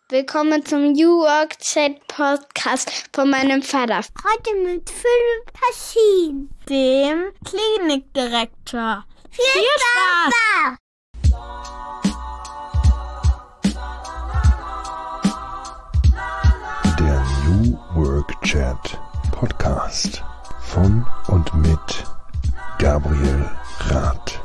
Willkommen zum New Work Chat Podcast von meinem Vater. Heute mit Philipp Passin, dem Klinikdirektor. Viel Spaß! Der New Work Chat Podcast von und mit Gabriel Rath.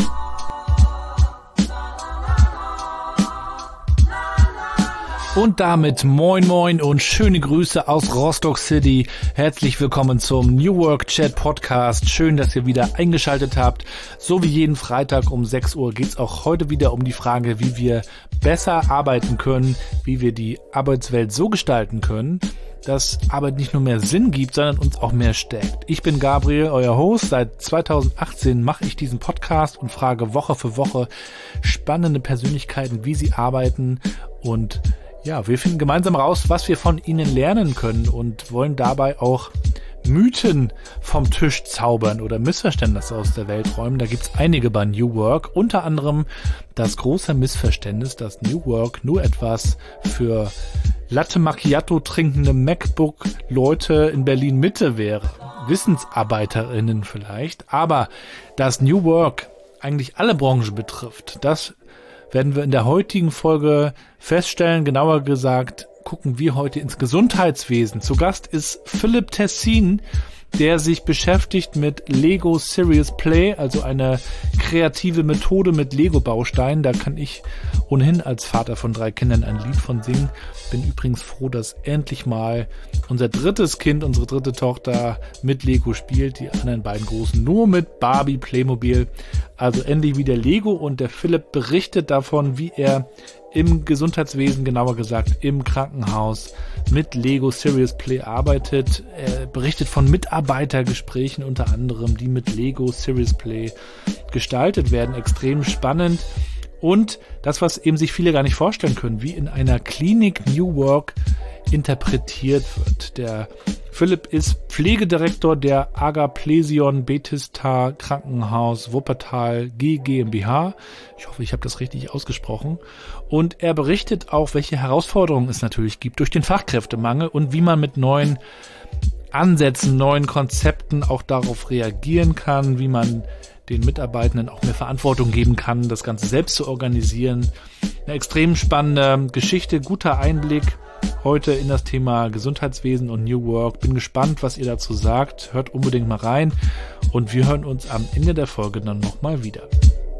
Und damit moin moin und schöne Grüße aus Rostock City. Herzlich willkommen zum New Work Chat Podcast. Schön, dass ihr wieder eingeschaltet habt. So wie jeden Freitag um 6 Uhr geht's auch heute wieder um die Frage, wie wir besser arbeiten können, wie wir die Arbeitswelt so gestalten können, dass Arbeit nicht nur mehr Sinn gibt, sondern uns auch mehr stärkt. Ich bin Gabriel, euer Host. Seit 2018 mache ich diesen Podcast und frage Woche für Woche spannende Persönlichkeiten, wie sie arbeiten, und ja, wir finden gemeinsam raus, was wir von ihnen lernen können und wollen dabei auch Mythen vom Tisch zaubern oder Missverständnisse aus der Welt räumen. Da gibt's einige bei New Work, unter anderem das große Missverständnis, dass New Work nur etwas für Latte Macchiato trinkende MacBook-Leute in Berlin-Mitte wäre. WissensarbeiterInnen vielleicht, aber dass New Work eigentlich alle Branchen betrifft, das werden wir in der heutigen Folge feststellen. Genauer gesagt gucken wir heute ins Gesundheitswesen. Zu Gast ist Philipp Tessin, der sich beschäftigt mit Lego Serious Play, also eine kreative Methode mit Lego-Bausteinen. Da kann ich ohnehin als Vater von 3 Kindern ein Lied von singen. Bin übrigens froh, dass endlich mal unser drittes Kind, unsere dritte Tochter mit Lego spielt. Die anderen beiden Großen nur mit Barbie, Playmobil. Also endlich wieder Lego, und der Philipp berichtet davon, wie er im Gesundheitswesen, genauer gesagt im Krankenhaus, mit Lego Serious Play arbeitet. Er berichtet von Mitarbeitergesprächen unter anderem, die mit Lego Serious Play gestaltet werden. Extrem spannend. Und das, was eben sich viele gar nicht vorstellen können, wie in einer Klinik New Work interpretiert wird. Der Philipp ist Pflegedirektor der Agaplesion Bethesda Krankenhaus Wuppertal GmbH. Ich hoffe, ich habe das richtig ausgesprochen. Und er berichtet auch, welche Herausforderungen es natürlich gibt durch den Fachkräftemangel und wie man mit neuen Ansätzen, neuen Konzepten auch darauf reagieren kann, wie man den Mitarbeitenden auch mehr Verantwortung geben kann, das Ganze selbst zu organisieren. Eine extrem spannende Geschichte, guter Einblick heute in das Thema Gesundheitswesen und New Work. Bin gespannt, was ihr dazu sagt. Hört unbedingt mal rein, und wir hören uns am Ende der Folge dann nochmal wieder.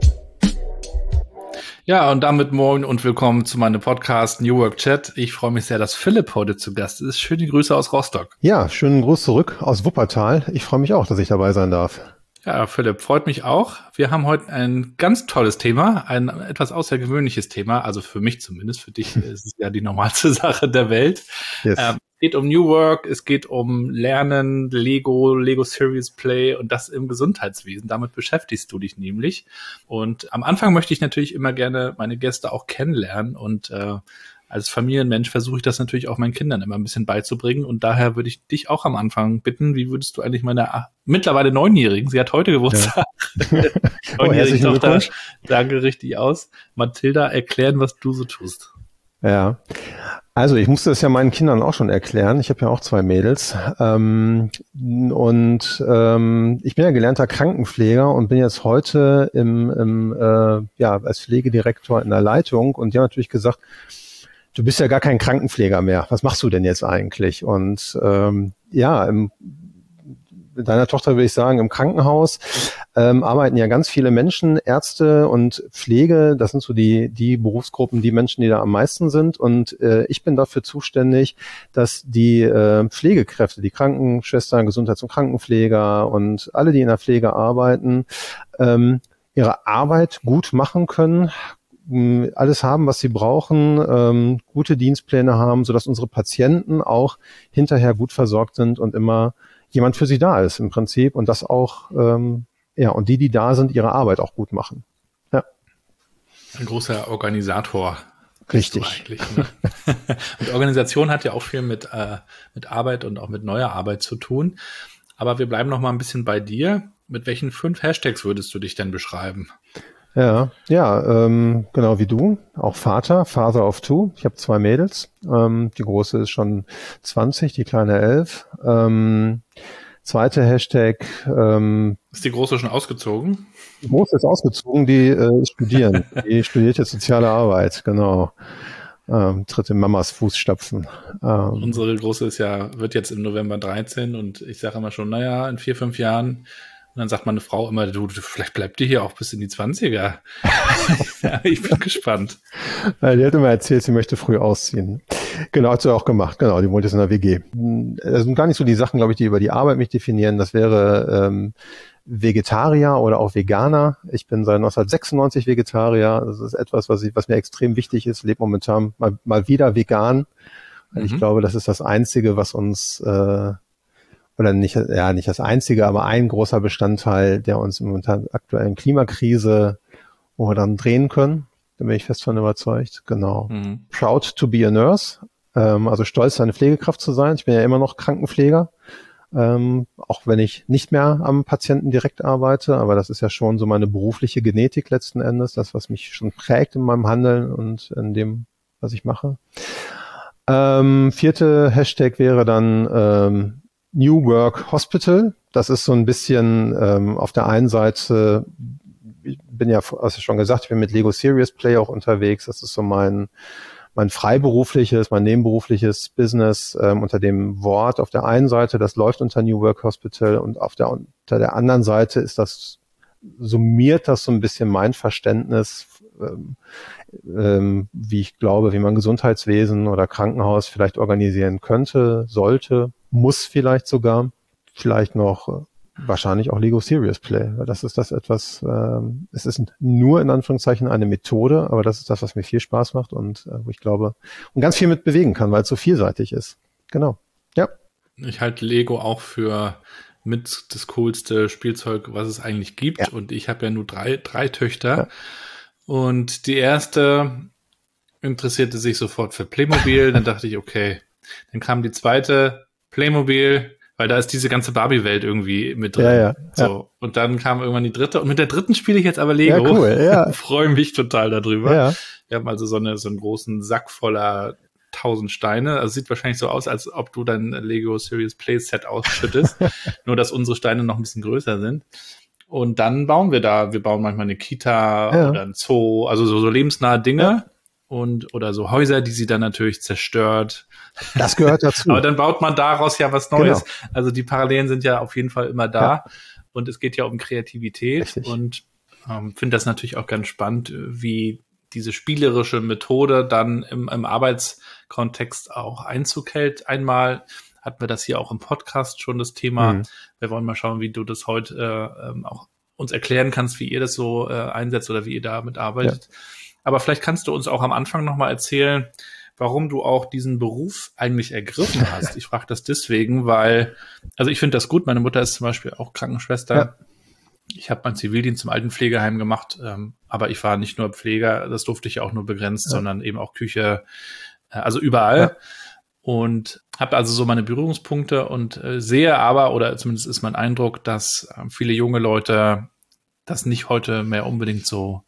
Ja, und damit moin und willkommen zu meinem Podcast New Work Chat. Ich freue mich sehr, dass Philipp heute zu Gast ist. Schöne Grüße aus Rostock. Ja, schönen Gruß zurück aus Wuppertal. Ich freue mich auch, dass ich dabei sein darf. Ja, Philipp, freut mich auch. Wir haben heute ein ganz tolles Thema, ein etwas außergewöhnliches Thema, also für mich zumindest. Für dich ist es ja die normalste Sache der Welt. Yes. Es geht um New Work, es geht um Lernen, Lego Serious Play, und das im Gesundheitswesen. Damit beschäftigst du dich nämlich. Und am Anfang möchte ich natürlich immer gerne meine Gäste auch kennenlernen, und als Familienmensch versuche ich das natürlich auch meinen Kindern immer ein bisschen beizubringen, und daher würde ich dich auch am Anfang bitten, wie würdest du eigentlich meiner mittlerweile 9-Jährigen, sie hat heute Geburtstag, ja. 9-jährigen Tochter, danke richtig aus, Mathilda, erklären, was du so tust. Ja, also ich musste das ja meinen Kindern auch schon erklären. Ich habe ja auch 2 Mädels, und ich bin ja gelernter Krankenpfleger und bin jetzt heute als Pflegedirektor in der Leitung, und die haben natürlich gesagt: Du bist ja gar kein Krankenpfleger mehr. Was machst du denn jetzt eigentlich? Und mit deiner Tochter würde ich sagen, im Krankenhaus arbeiten ja ganz viele Menschen, Ärzte und Pflege. Das sind so die Berufsgruppen, die Menschen, die da am meisten sind. Und ich bin dafür zuständig, dass die Pflegekräfte, die Krankenschwestern, Gesundheits- und Krankenpfleger und alle, die in der Pflege arbeiten, ihre Arbeit gut machen können, alles haben, was sie brauchen, gute Dienstpläne haben, sodass unsere Patienten auch hinterher gut versorgt sind und immer jemand für sie da ist im Prinzip, und das auch, und die da sind, ihre Arbeit auch gut machen. Ja. Ein großer Organisator. Richtig. Ne? Und Organisation hat ja auch viel mit Arbeit und auch mit neuer Arbeit zu tun. Aber wir bleiben noch mal ein bisschen bei dir. Mit welchen 5 Hashtags würdest du dich denn beschreiben? Ja, genau wie du. Auch Father of two. Ich habe 2 Mädels. Die große ist schon 20, die kleine 11. Zweite Hashtag. Ist die Große schon ausgezogen? Die Große ist ausgezogen, die studieren. Die studiert jetzt soziale Arbeit, genau. Tritt in Mamas Fußstapfen. Unsere Große wird jetzt im November 13 und ich sage immer schon, naja, in 4, 5 Jahren. Und dann sagt meine Frau immer, du vielleicht bleibt die hier auch bis in die 20er. Ja, ich bin gespannt. Die hat immer erzählt, sie möchte früh ausziehen. Genau, hat sie auch gemacht. Genau, die wohnt jetzt in der WG. Das sind gar nicht so die Sachen, glaube ich, die über die Arbeit mich definieren. Das wäre Vegetarier oder auch Veganer. Ich bin seit 1996 Vegetarier. Das ist etwas, was mir extrem wichtig ist. Lebe momentan mal wieder vegan. Ich glaube, das ist das Einzige, was uns oder nicht das Einzige, aber ein großer Bestandteil, der uns im momentan aktuellen Klimakrise, wo wir dann drehen können. Da bin ich fest von überzeugt. Genau. Proud to be a nurse. Also stolz, eine Pflegekraft zu sein. Ich bin ja immer noch Krankenpfleger. Auch wenn ich nicht mehr am Patienten direkt arbeite, aber das ist ja schon so meine berufliche Genetik letzten Endes, das, was mich schon prägt in meinem Handeln und in dem, was ich mache. 4. Hashtag wäre dann New Work Hospital. Das ist so ein bisschen auf der einen Seite, ich bin ja, hast du schon gesagt, ich bin mit Lego Serious Play auch unterwegs. Das ist so mein freiberufliches, mein nebenberufliches Business unter dem Wort auf der einen Seite, das läuft unter New Work Hospital und unter der anderen Seite summiert das so ein bisschen mein Verständnis, wie ich glaube, wie man Gesundheitswesen oder Krankenhaus vielleicht organisieren könnte, sollte, muss vielleicht sogar, vielleicht noch wahrscheinlich auch Lego Serious Play, weil das ist etwas, es ist nur in Anführungszeichen eine Methode, aber das ist das, was mir viel Spaß macht und wo ich glaube, und ganz viel mit bewegen kann, weil es so vielseitig ist. Genau. Ja. Ich halte Lego auch für mit das coolste Spielzeug, was es eigentlich gibt. Ja. Und ich habe ja nur drei Töchter. Ja. Und die erste interessierte sich sofort für Playmobil. Dann dachte ich, okay. Dann kam die zweite Playmobil, weil da ist diese ganze Barbie-Welt irgendwie mit drin. Ja. So. Und dann kam irgendwann die dritte. Und mit der dritten spiele ich jetzt aber Lego. Ja, cool, ja. Freue mich total darüber. Ja. Wir haben also so einen großen Sack voller 1000 Steine. Also sieht wahrscheinlich so aus, als ob du dein Lego Serious Play Set ausschüttest. Nur, dass unsere Steine noch ein bisschen größer sind. Und dann bauen wir bauen manchmal eine Kita oder ein Zoo, also so lebensnahe Dinge. Ja. Oder so Häuser, die sie dann natürlich zerstört. Das gehört dazu. Aber dann baut man daraus ja was Neues. Genau. Also die Parallelen sind ja auf jeden Fall immer da. Ja. Und es geht ja um Kreativität. Richtig. Und finde das natürlich auch ganz spannend, wie diese spielerische Methode dann im Arbeitskontext auch Einzug hält. Einmal hatten wir das hier auch im Podcast schon, das Thema. Wir wollen mal schauen, wie du das heute auch uns erklären kannst, wie ihr das so einsetzt oder wie ihr damit arbeitet. Ja. Aber vielleicht kannst du uns auch am Anfang nochmal erzählen, warum du auch diesen Beruf eigentlich ergriffen hast. Ich frage das deswegen, weil, also ich finde das gut. Meine Mutter ist zum Beispiel auch Krankenschwester. Ja. Ich habe meinen Zivildienst im Altenpflegeheim gemacht, aber ich war nicht nur Pfleger, das durfte ich auch nur begrenzt, sondern eben auch Küche, also überall. Ja. Und habe also so meine Berührungspunkte und sehe aber, oder zumindest ist mein Eindruck, dass viele junge Leute das nicht heute mehr unbedingt so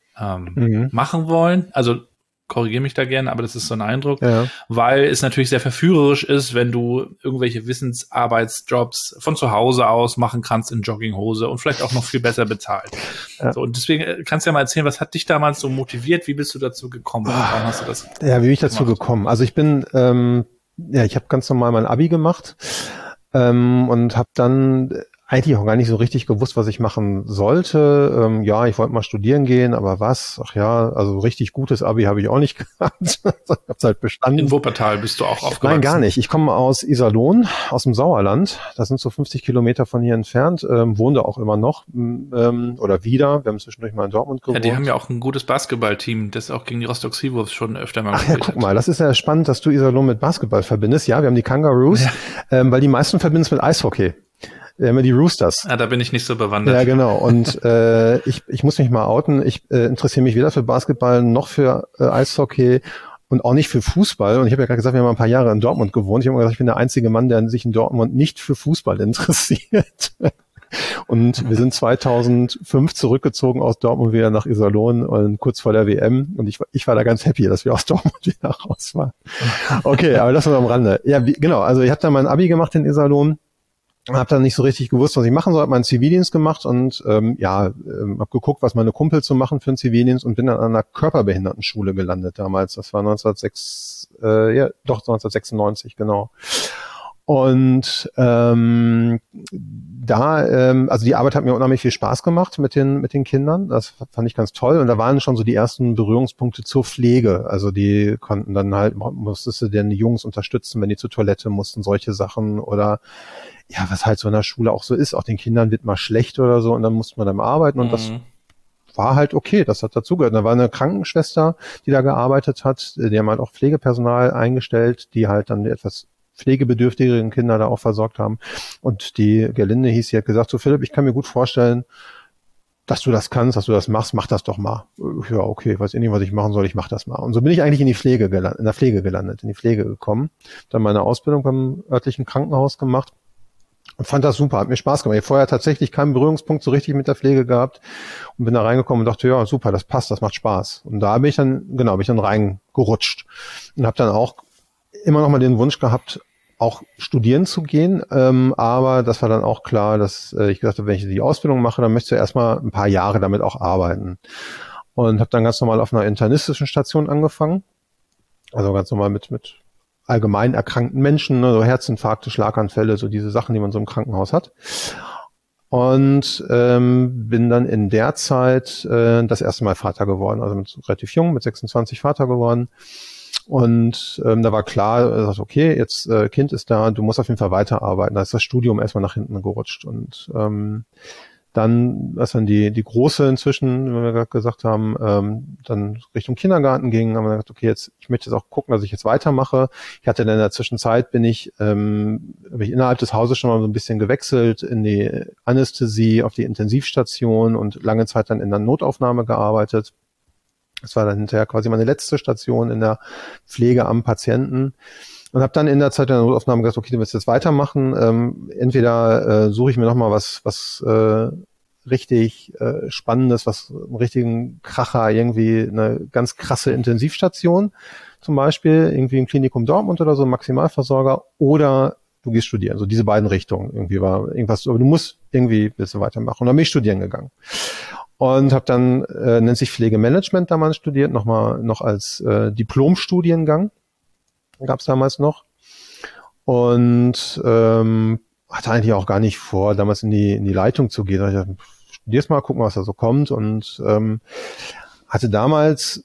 machen wollen. Also korrigiere mich da gerne, aber das ist so ein Eindruck, weil es natürlich sehr verführerisch ist, wenn du irgendwelche Wissensarbeitsjobs von zu Hause aus machen kannst in Jogginghose und vielleicht auch noch viel besser bezahlt. Ja. So, und deswegen kannst du ja mal erzählen, was hat dich damals so motiviert? Wie bist du dazu gekommen? Warum hast du das wie bin ich dazu gekommen? Also ich bin, ich habe ganz normal mein Abi gemacht und habe dann eigentlich auch gar nicht so richtig gewusst, was ich machen sollte. Ich wollte mal studieren gehen, aber was? Ach ja, also richtig gutes Abi habe ich auch nicht gehabt. Ich hab's halt bestanden. In Wuppertal bist du auch aufgewachsen? Nein, gar nicht. Ich komme aus Iserlohn, aus dem Sauerland. Das sind so 50 Kilometer von hier entfernt. Wohne da auch immer noch oder wieder. Wir haben zwischendurch mal in Dortmund gewohnt. Ja, die haben ja auch ein gutes Basketballteam, das auch gegen die Rostock Seawolves schon öfter mal gespielt hat. Guck mal, das ist ja spannend, dass du Iserlohn mit Basketball verbindest. Ja, wir haben die Kangaroos, weil die meisten verbinden es mit Eishockey. Immer die Roosters. Ja, da bin ich nicht so bewandert. Ja, genau. Und ich muss mich mal outen. Ich interessiere mich weder für Basketball noch für Eishockey und auch nicht für Fußball. Und ich habe ja gerade gesagt, wir haben ein paar Jahre in Dortmund gewohnt. Ich habe gesagt, ich bin der einzige Mann, der sich in Dortmund nicht für Fußball interessiert. Und wir sind 2005 zurückgezogen aus Dortmund wieder nach Iserlohn und kurz vor der WM. Und ich war da ganz happy, dass wir aus Dortmund wieder raus waren. Okay, aber das war am Rande. Ja, genau. Also ich habe dann mein Abi gemacht in Iserlohn. Habe dann nicht so richtig gewusst, was ich machen soll. Habe meinen Zivildienst gemacht und habe geguckt, was meine Kumpel zu machen für einen Zivildienst und bin dann an einer Körperbehindertenschule gelandet damals. Das war 1996, genau. Und also die Arbeit hat mir unheimlich viel Spaß gemacht mit den Kindern. Das fand ich ganz toll. Und da waren schon so die ersten Berührungspunkte zur Pflege. Also die konnten dann halt, musstest du denn die Jungs unterstützen, wenn die zur Toilette mussten, solche Sachen oder ja, was halt so in der Schule auch so ist. Auch den Kindern wird mal schlecht oder so und dann musste man dann arbeiten und das war halt okay, das hat dazugehört. Da war eine Krankenschwester, die da gearbeitet hat. Die haben halt auch Pflegepersonal eingestellt, die halt dann etwas pflegebedürftigeren Kinder da auch versorgt haben. Und die Gerlinde hieß, sie hat gesagt, so Philipp, ich kann mir gut vorstellen, dass du das kannst, dass du das machst, mach das doch mal. Ja, okay, weiß ich nicht, was ich machen soll, ich mach das mal. Und so bin ich eigentlich in der Pflege gekommen. Dann meine Ausbildung beim örtlichen Krankenhaus gemacht und fand das super, hat mir Spaß gemacht. Ich habe vorher tatsächlich keinen Berührungspunkt so richtig mit der Pflege gehabt und bin da reingekommen und dachte, ja, super, das passt, das macht Spaß. Und da bin ich dann reingerutscht und habe dann auch immer noch mal den Wunsch gehabt, auch studieren zu gehen, aber das war dann auch klar, dass ich gesagt habe, wenn ich die Ausbildung mache, dann möchte ich erstmal ein paar Jahre damit auch arbeiten. Und habe dann ganz normal auf einer internistischen Station angefangen, also ganz normal mit allgemein erkrankten Menschen, ne, so Herzinfarkte, Schlaganfälle, so diese Sachen, die man so im Krankenhaus hat. Und bin dann in der Zeit das erste Mal Vater geworden, also relativ jung, mit 26 Vater geworden. Und da war klar, okay, jetzt Kind ist da, du musst auf jeden Fall weiterarbeiten. Da ist das Studium erstmal nach hinten gerutscht. Und dann, als dann die Große inzwischen, wie wir gerade gesagt haben, dann Richtung Kindergarten ging, haben wir gesagt, okay, ich möchte jetzt auch gucken, dass ich jetzt weitermache. Ich hatte dann in der Zwischenzeit habe ich innerhalb des Hauses schon mal so ein bisschen gewechselt in die Anästhesie, auf die Intensivstation und lange Zeit dann in der Notaufnahme gearbeitet. Das war dann hinterher quasi meine letzte Station in der Pflege am Patienten und habe dann in der Zeit der Notaufnahme gesagt, okay, du willst jetzt weitermachen. Entweder suche ich mir nochmal was richtig Spannendes, einen richtigen Kracher, irgendwie eine ganz krasse Intensivstation zum Beispiel, irgendwie im Klinikum Dortmund oder so, ein Maximalversorger, oder du gehst studieren. Also diese beiden Richtungen irgendwie war irgendwas, aber du musst irgendwie ein bisschen weitermachen. Und dann bin ich studieren gegangen. Und habe dann, nennt sich Pflegemanagement damals studiert, noch als Diplomstudiengang, gab es damals noch. Und hatte eigentlich auch gar nicht vor, damals in die Leitung zu gehen. Da dachte ich, studier's mal, guck mal, was da so kommt. Und hatte damals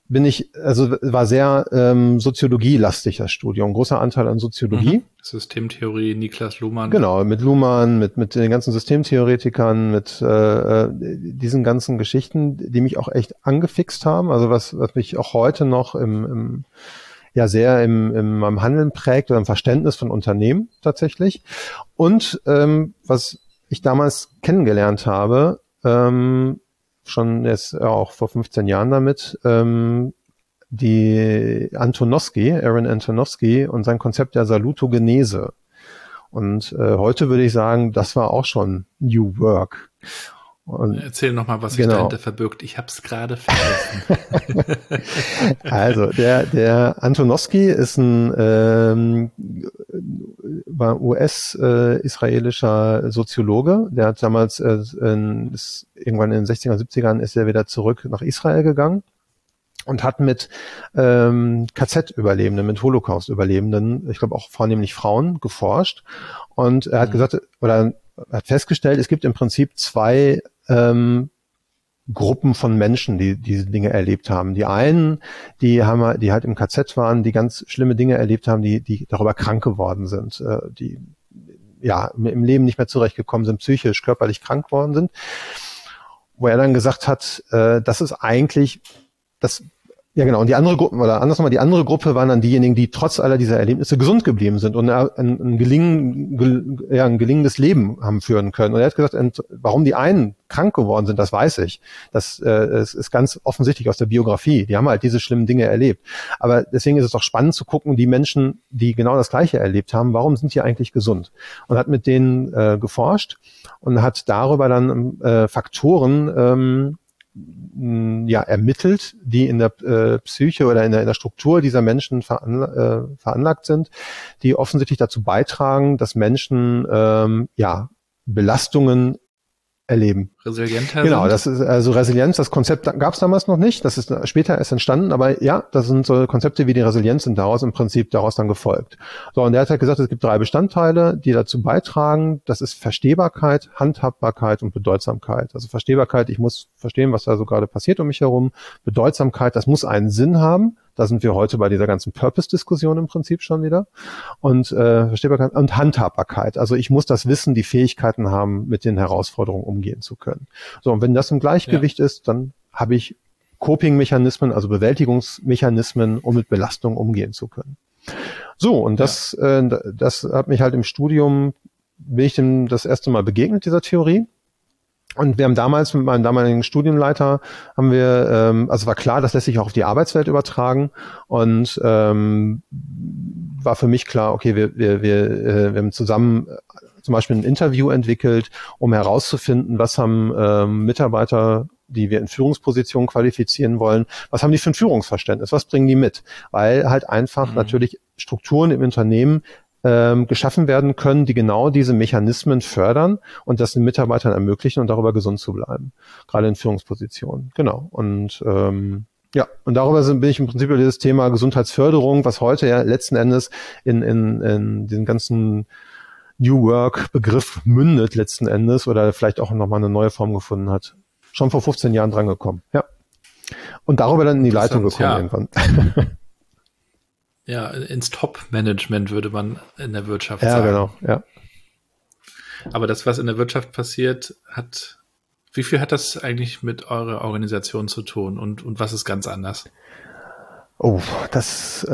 war sehr Soziologie-lastig, das Studium. Großer Anteil an Soziologie. Systemtheorie, Niklas Luhmann. Genau, mit Luhmann, mit den ganzen Systemtheoretikern, mit diesen ganzen Geschichten, die mich auch echt angefixt haben. Also was mich auch heute noch sehr in meinem Handeln prägt oder im Verständnis von Unternehmen tatsächlich. Und was ich damals kennengelernt habe, schon jetzt auch vor 15 Jahren damit, Aaron Antonovsky und sein Konzept der Salutogenese. Und heute würde ich sagen, das war auch schon New Work. Und erzähl nochmal, was sich dahinter verbirgt. Ich habe es gerade vergessen. Also, der Antonovsky ist war US-israelischer Soziologe. Der hat damals, irgendwann in den 60er, 70ern ist er wieder zurück nach Israel gegangen und hat mit KZ-Überlebenden, mit Holocaust-Überlebenden, ich glaube auch vornehmlich Frauen, geforscht. Und er hat gesagt, oder hat festgestellt, es gibt im Prinzip zwei Gruppen von Menschen, die diese Dinge erlebt haben. Die einen, die halt im KZ waren, die ganz schlimme Dinge erlebt haben, die darüber krank geworden sind, die ja im Leben nicht mehr zurechtgekommen sind, psychisch, körperlich krank geworden sind. Wo er dann gesagt hat, das ist eigentlich, das Ja, genau. Und die andere Gruppe, oder anders nochmal, die andere Gruppe waren dann diejenigen, die trotz aller dieser Erlebnisse gesund geblieben sind und ein gelingendes Leben haben führen können. Und er hat gesagt, warum die einen krank geworden sind, das weiß ich. Das ist ganz offensichtlich aus der Biografie. Die haben halt diese schlimmen Dinge erlebt. Aber deswegen ist es doch spannend zu gucken, die Menschen, die genau das Gleiche erlebt haben, warum sind die eigentlich gesund? Und hat mit denen geforscht und hat darüber dann Faktoren ermittelt, die in der Psyche oder in der Struktur dieser Menschen veranlagt sind, die offensichtlich dazu beitragen, dass Menschen Belastungen erleben. Resilienter Genau, sind? das ist also Resilienz, das Konzept gab es damals noch nicht, das ist später erst entstanden, aber ja, das sind so Konzepte wie die Resilienz sind daraus dann gefolgt. So, und der hat halt gesagt, es gibt 3 Bestandteile, die dazu beitragen, das ist Verstehbarkeit, Handhabbarkeit und Bedeutsamkeit. Also Verstehbarkeit, ich muss verstehen, was da so gerade passiert um mich herum. Bedeutsamkeit, das muss einen Sinn haben. Da sind wir heute bei dieser ganzen Purpose-Diskussion im Prinzip schon wieder. Und Verstehbarkeit und Handhabbarkeit. Also ich muss das Wissen, die Fähigkeiten haben, mit den Herausforderungen umgehen zu können. So, und wenn das im Gleichgewicht ist, dann habe ich Coping-Mechanismen, also Bewältigungsmechanismen, um mit Belastung umgehen zu können. So, und das hat mich halt im Studium, bin ich dem das erste Mal begegnet, dieser Theorie. Und wir haben damals mit meinem damaligen Studienleiter also war klar, das lässt sich auch auf die Arbeitswelt übertragen und war für mich klar, okay, wir haben zusammen zum Beispiel ein Interview entwickelt, um herauszufinden, was haben Mitarbeiter, die wir in Führungspositionen qualifizieren wollen, was haben die für ein Führungsverständnis, was bringen die mit? Weil halt einfach natürlich Strukturen im Unternehmen geschaffen werden können, die genau diese Mechanismen fördern und das den Mitarbeitern ermöglichen und darüber gesund zu bleiben, gerade in Führungspositionen. Genau. Und und darüber bin ich im Prinzip über dieses Thema Gesundheitsförderung, was heute ja letzten Endes in den ganzen New Work Begriff mündet letzten Endes oder vielleicht auch nochmal eine neue Form gefunden hat. Schon vor 15 Jahren drangekommen. Ja. Und darüber dann in die Leitung gekommen irgendwann. Ja, ins Top-Management würde man in der Wirtschaft sagen. Ja, genau, ja. Aber das, was in der Wirtschaft passiert, wie viel hat das eigentlich mit eurer Organisation zu tun und was ist ganz anders? Oh, ich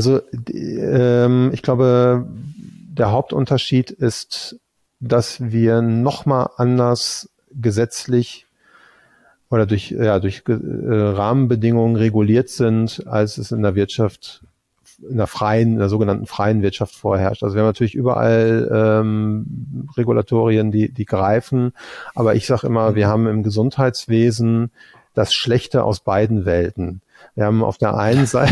glaube, der Hauptunterschied ist, dass wir nochmal anders gesetzlich oder durch Rahmenbedingungen reguliert sind, als es in der Wirtschaft in der sogenannten freien Wirtschaft vorherrscht. Also wir haben natürlich überall Regulatorien, die greifen, aber ich sage immer, wir haben im Gesundheitswesen das Schlechte aus beiden Welten. Wir haben auf der einen Seite,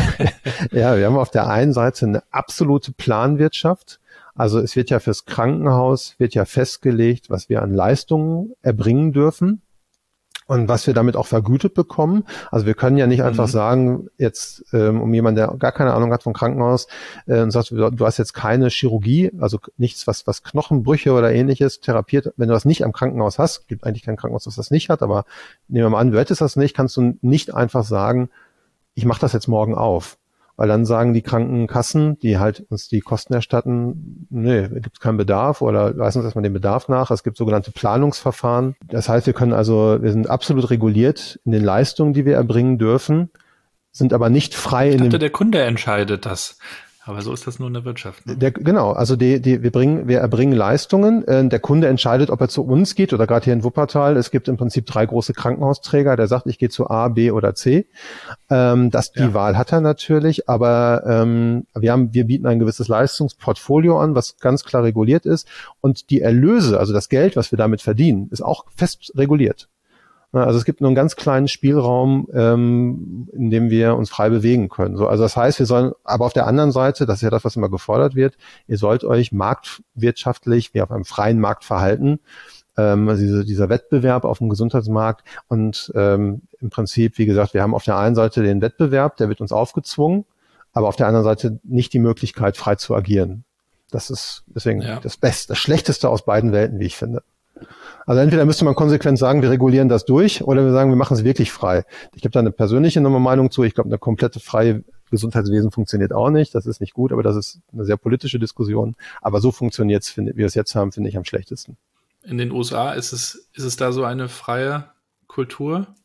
eine absolute Planwirtschaft. Also es wird ja fürs Krankenhaus festgelegt, was wir an Leistungen erbringen dürfen. Und was wir damit auch vergütet bekommen. Also wir können ja nicht einfach sagen, jetzt um jemanden, der gar keine Ahnung hat vom Krankenhaus, und sagt, du hast jetzt keine Chirurgie, also nichts, was Knochenbrüche oder ähnliches therapiert. Wenn du das nicht am Krankenhaus hast, gibt eigentlich kein Krankenhaus, das das nicht hat, aber nehmen wir mal an, du hättest das nicht, kannst du nicht einfach sagen, ich mache das jetzt morgen auf. Weil dann sagen die Krankenkassen, die halt uns die Kosten erstatten, nee, gibt es keinen Bedarf oder leisten uns erstmal den Bedarf nach. Es gibt sogenannte Planungsverfahren. Das heißt, wir sind absolut reguliert in den Leistungen, die wir erbringen dürfen, sind aber nicht frei in dem... Der Kunde entscheidet das. Aber so ist das nur in der Wirtschaft. Ne? Genau, also wir erbringen Leistungen. Der Kunde entscheidet, ob er zu uns geht oder gerade hier in Wuppertal. Es gibt im Prinzip 3 große Krankenhausträger. Der sagt, ich gehe zu A, B oder C. Die Wahl hat er natürlich, aber wir bieten ein gewisses Leistungsportfolio an, was ganz klar reguliert ist. Und die Erlöse, also das Geld, was wir damit verdienen, ist auch fest reguliert. Also es gibt nur einen ganz kleinen Spielraum, in dem wir uns frei bewegen können. So, also das heißt, wir sollen, aber auf der anderen Seite, das ist ja das, was immer gefordert wird, ihr sollt euch marktwirtschaftlich wie auf einem freien Markt verhalten. Also dieser Wettbewerb auf dem Gesundheitsmarkt und im Prinzip, wie gesagt, wir haben auf der einen Seite den Wettbewerb, der wird uns aufgezwungen, aber auf der anderen Seite nicht die Möglichkeit, frei zu agieren. Das ist deswegen das Schlechteste aus beiden Welten, wie ich finde. Also entweder müsste man konsequent sagen, wir regulieren das durch, oder wir sagen, wir machen es wirklich frei. Ich habe da eine persönliche Meinung zu. Ich glaube, eine komplette freie Gesundheitswesen funktioniert auch nicht. Das ist nicht gut, aber das ist eine sehr politische Diskussion. Aber so funktioniert es, wie wir es jetzt haben, finde ich am schlechtesten. In den USA ist es da so eine freie Kultur?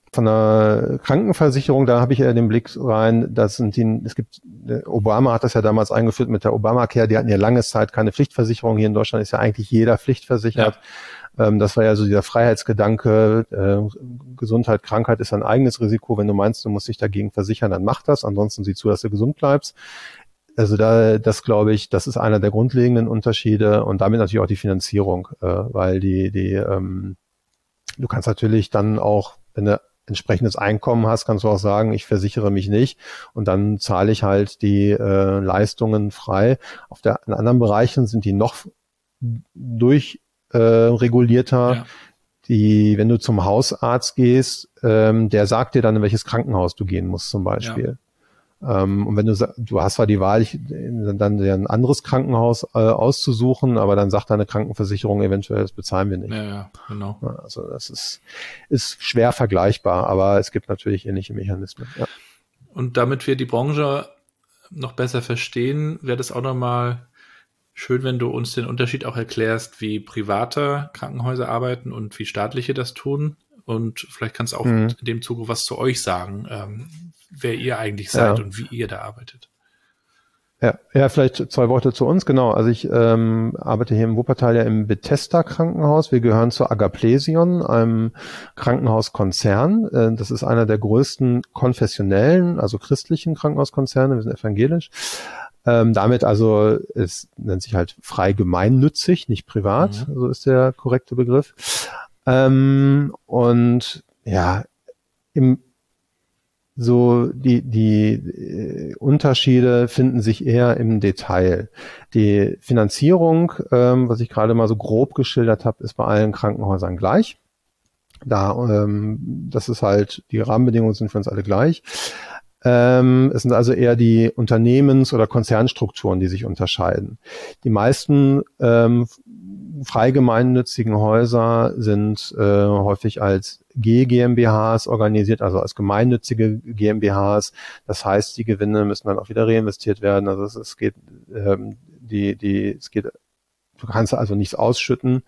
Von der Krankenversicherung, da habe ich eher den Blick rein, Obama hat das ja damals eingeführt mit der Obamacare, die hatten ja lange Zeit keine Pflichtversicherung. Hier in Deutschland ist ja eigentlich jeder pflichtversichert. Ja. Das war ja so dieser Freiheitsgedanke, Gesundheit, Krankheit ist ein eigenes Risiko. Wenn du meinst, du musst dich dagegen versichern, dann mach das. Ansonsten sieh zu, dass du gesund bleibst. Also das glaube ich, das ist einer der grundlegenden Unterschiede und damit natürlich auch die Finanzierung, weil du kannst natürlich dann auch, wenn du entsprechendes Einkommen hast, kannst du auch sagen, ich versichere mich nicht und dann zahle ich halt die Leistungen frei. In anderen Bereichen sind die noch regulierter. Ja. Wenn du zum Hausarzt gehst, der sagt dir dann, in welches Krankenhaus du gehen musst zum Beispiel. Ja. Und wenn du hast zwar die Wahl, dann dir ein anderes Krankenhaus auszusuchen, aber dann sagt deine Krankenversicherung eventuell, das bezahlen wir nicht. Ja, genau. Also das ist schwer vergleichbar, aber es gibt natürlich ähnliche Mechanismen. Ja. Und damit wir die Branche noch besser verstehen, wäre das auch nochmal schön, wenn du uns den Unterschied auch erklärst, wie private Krankenhäuser arbeiten und wie staatliche das tun. Und vielleicht kannst du auch in dem Zuge was zu euch sagen, wer ihr eigentlich seid und wie ihr da arbeitet. Ja, vielleicht 2 Worte zu uns. Genau, also ich arbeite hier im Wuppertal ja im Bethesda Krankenhaus. Wir gehören zur Agaplesion, einem Krankenhauskonzern. Das ist einer der größten konfessionellen, also christlichen Krankenhauskonzerne. Wir sind evangelisch. Damit also, es nennt sich halt frei gemeinnützig, nicht privat, so ist der korrekte Begriff. Und ja, die Unterschiede finden sich eher im Detail. Die Finanzierung, was ich gerade mal so grob geschildert habe, ist bei allen Krankenhäusern gleich. Das ist halt, die Rahmenbedingungen sind für uns alle gleich. Es sind also eher die Unternehmens- oder Konzernstrukturen, die sich unterscheiden. Die meisten frei gemeinnützigen Häuser sind häufig als GmbHs organisiert, also als gemeinnützige GmbHs. Das heißt, die Gewinne müssen dann auch wieder reinvestiert werden. Also du kannst also nichts ausschütten.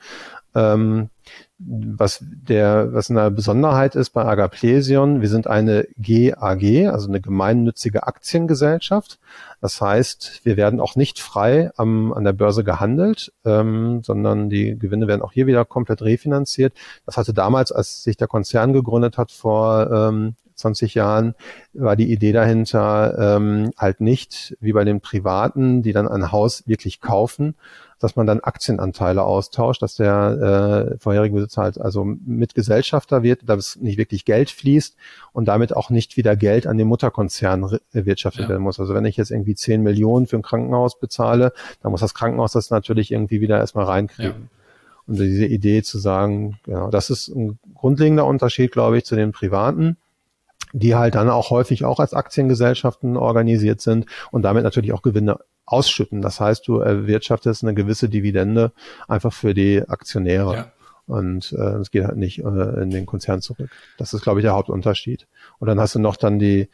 Was eine Besonderheit ist bei Agaplesion, wir sind eine GAG, also eine gemeinnützige Aktiengesellschaft. Das heißt, wir werden auch nicht frei an der Börse gehandelt, sondern die Gewinne werden auch hier wieder komplett refinanziert. Das hatte damals, als sich der Konzern gegründet hat vor 20 Jahren, war die Idee dahinter halt nicht wie bei den Privaten, die dann ein Haus wirklich kaufen, dass man dann Aktienanteile austauscht, dass der vorherige Besitzer halt also Mitgesellschafter wird, dass nicht wirklich Geld fließt und damit auch nicht wieder Geld an den Mutterkonzern erwirtschaftet werden muss. Also wenn ich jetzt irgendwie 10 Millionen für ein Krankenhaus bezahle, dann muss das Krankenhaus das natürlich irgendwie wieder erstmal reinkriegen. Ja. Und diese Idee zu sagen, ja, das ist ein grundlegender Unterschied, glaube ich, zu den Privaten, die halt dann auch häufig auch als Aktiengesellschaften organisiert sind und damit natürlich auch Gewinne ausschütten. Das heißt, du erwirtschaftest eine gewisse Dividende einfach für die Aktionäre. Ja. Und es geht halt nicht in den Konzern zurück. Das ist, glaube ich, der Hauptunterschied. Und dann hast du noch dann die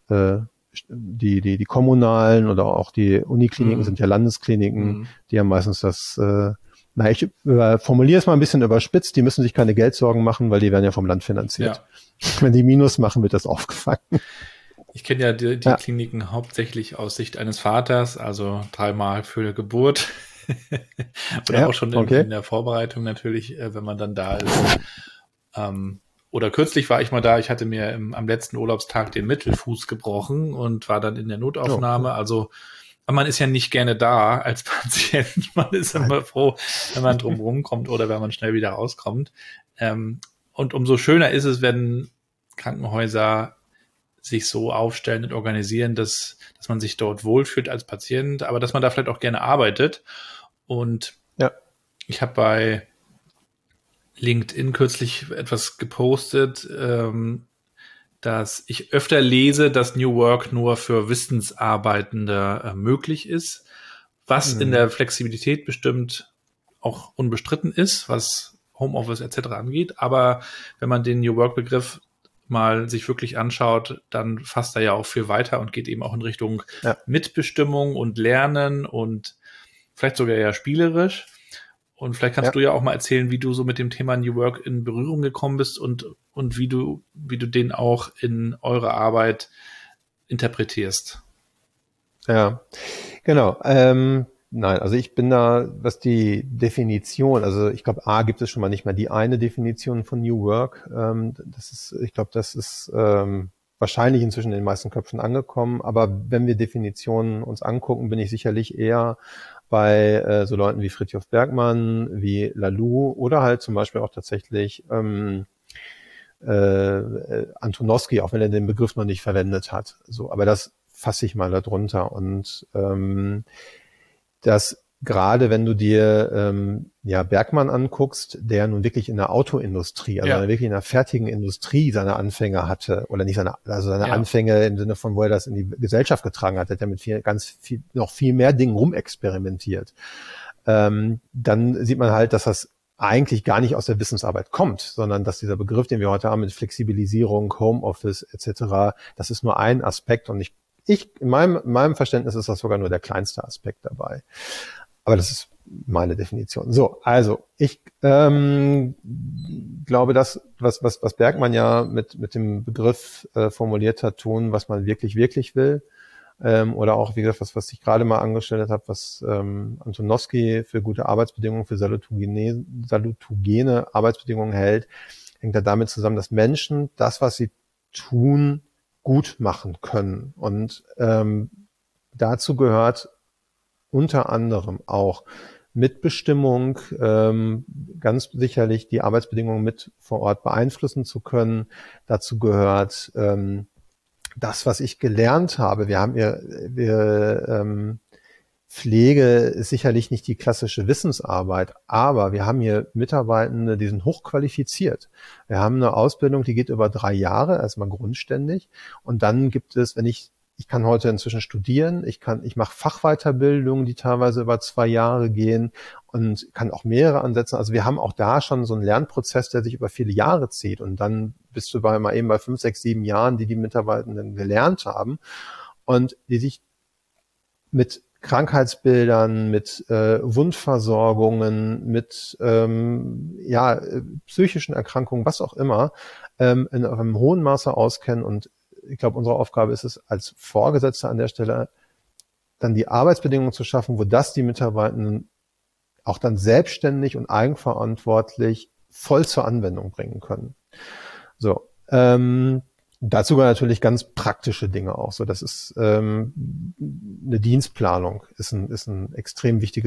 kommunalen oder auch die Unikliniken sind ja Landeskliniken, die haben meistens das ich formuliere es mal ein bisschen überspitzt, die müssen sich keine Geldsorgen machen, weil die werden ja vom Land finanziert. Ja. Wenn die Minus machen, wird das aufgefangen. Ich kenne ja die Kliniken hauptsächlich aus Sicht eines Vaters, also 3-mal für die Geburt. Oder auch schon in der Vorbereitung natürlich, wenn man dann da ist. Oder kürzlich war ich mal da, ich hatte mir am letzten Urlaubstag den Mittelfuß gebrochen und war dann in der Notaufnahme. Also man ist ja nicht gerne da als Patient. Man ist immer froh, wenn man drum rumkommt oder wenn man schnell wieder rauskommt. Und umso schöner ist es, wenn Krankenhäuser sich so aufstellen und organisieren, dass man sich dort wohlfühlt als Patient, aber dass man da vielleicht auch gerne arbeitet. Und ich habe bei LinkedIn kürzlich etwas gepostet, dass ich öfter lese, dass New Work nur für Wissensarbeitende möglich ist, was in der Flexibilität bestimmt auch unbestritten ist, was Homeoffice etc. angeht. Aber wenn man den New Work-Begriff mal sich wirklich anschaut, dann fasst er ja auch viel weiter und geht eben auch in Richtung Mitbestimmung und Lernen und vielleicht sogar ja spielerisch. Und vielleicht kannst du ja auch mal erzählen, wie du so mit dem Thema New Work in Berührung gekommen bist und wie du den auch in eurer Arbeit interpretierst. Ja, genau. Nein, also ich bin da, was die Definition, also ich glaube, gibt es schon mal nicht mehr die eine Definition von New Work. Ich glaube, das ist wahrscheinlich inzwischen in den meisten Köpfen angekommen. Aber wenn wir Definitionen uns angucken, bin ich sicherlich eher bei so Leuten wie Fridtjof Bergmann, wie Laloux oder halt zum Beispiel auch tatsächlich Antonowski, auch wenn er den Begriff noch nicht verwendet hat. So, aber das fasse ich mal darunter. Und dass gerade wenn du dir Bergmann anguckst, der nun wirklich in der Autoindustrie, also wirklich in der fertigen Industrie seine Anfänge hatte, oder nicht seine Anfänge im Sinne von, wo er das in die Gesellschaft getragen hat er mit noch viel mehr Dingen rumexperimentiert. Dann sieht man halt, dass das eigentlich gar nicht aus der Wissensarbeit kommt, sondern dass dieser Begriff, den wir heute haben mit Flexibilisierung, Homeoffice etc., das ist nur ein Aspekt und in meinem Verständnis ist das sogar nur der kleinste Aspekt dabei. Aber das ist meine Definition. So, also ich glaube, das, was Bergmann ja mit dem Begriff formuliert hat, tun, was man wirklich, wirklich will. Oder auch, wie gesagt, was ich gerade mal angestellt habe, was Antonowski für gute Arbeitsbedingungen, für salutogene Arbeitsbedingungen hält, hängt da damit zusammen, dass Menschen das, was sie tun, gut machen können. Und dazu gehört unter anderem auch Mitbestimmung, ganz sicherlich die Arbeitsbedingungen mit vor Ort beeinflussen zu können. Dazu gehört das, was ich gelernt habe. Pflege ist sicherlich nicht die klassische Wissensarbeit, aber wir haben hier Mitarbeitende, die sind hochqualifiziert. Wir haben eine Ausbildung, die geht über 3 Jahre, erstmal grundständig. Und dann gibt es, ich kann heute inzwischen studieren, ich mache Fachweiterbildungen, die teilweise über 2 Jahre gehen und kann auch mehrere ansetzen. Also wir haben auch da schon so einen Lernprozess, der sich über viele Jahre zieht. Und dann bist du bei 5, 6, 7 Jahren, die Mitarbeitenden gelernt haben und die sich mit Krankheitsbildern, mit Wundversorgungen, mit psychischen Erkrankungen, was auch immer, in einem hohen Maße auskennen. Und ich glaube, unsere Aufgabe ist es, als Vorgesetzter an der Stelle dann die Arbeitsbedingungen zu schaffen, wo das die Mitarbeitenden auch dann selbstständig und eigenverantwortlich voll zur Anwendung bringen können. So, dazu gehören natürlich ganz praktische Dinge auch. So, das ist eine Dienstplanung, ist ein extrem wichtige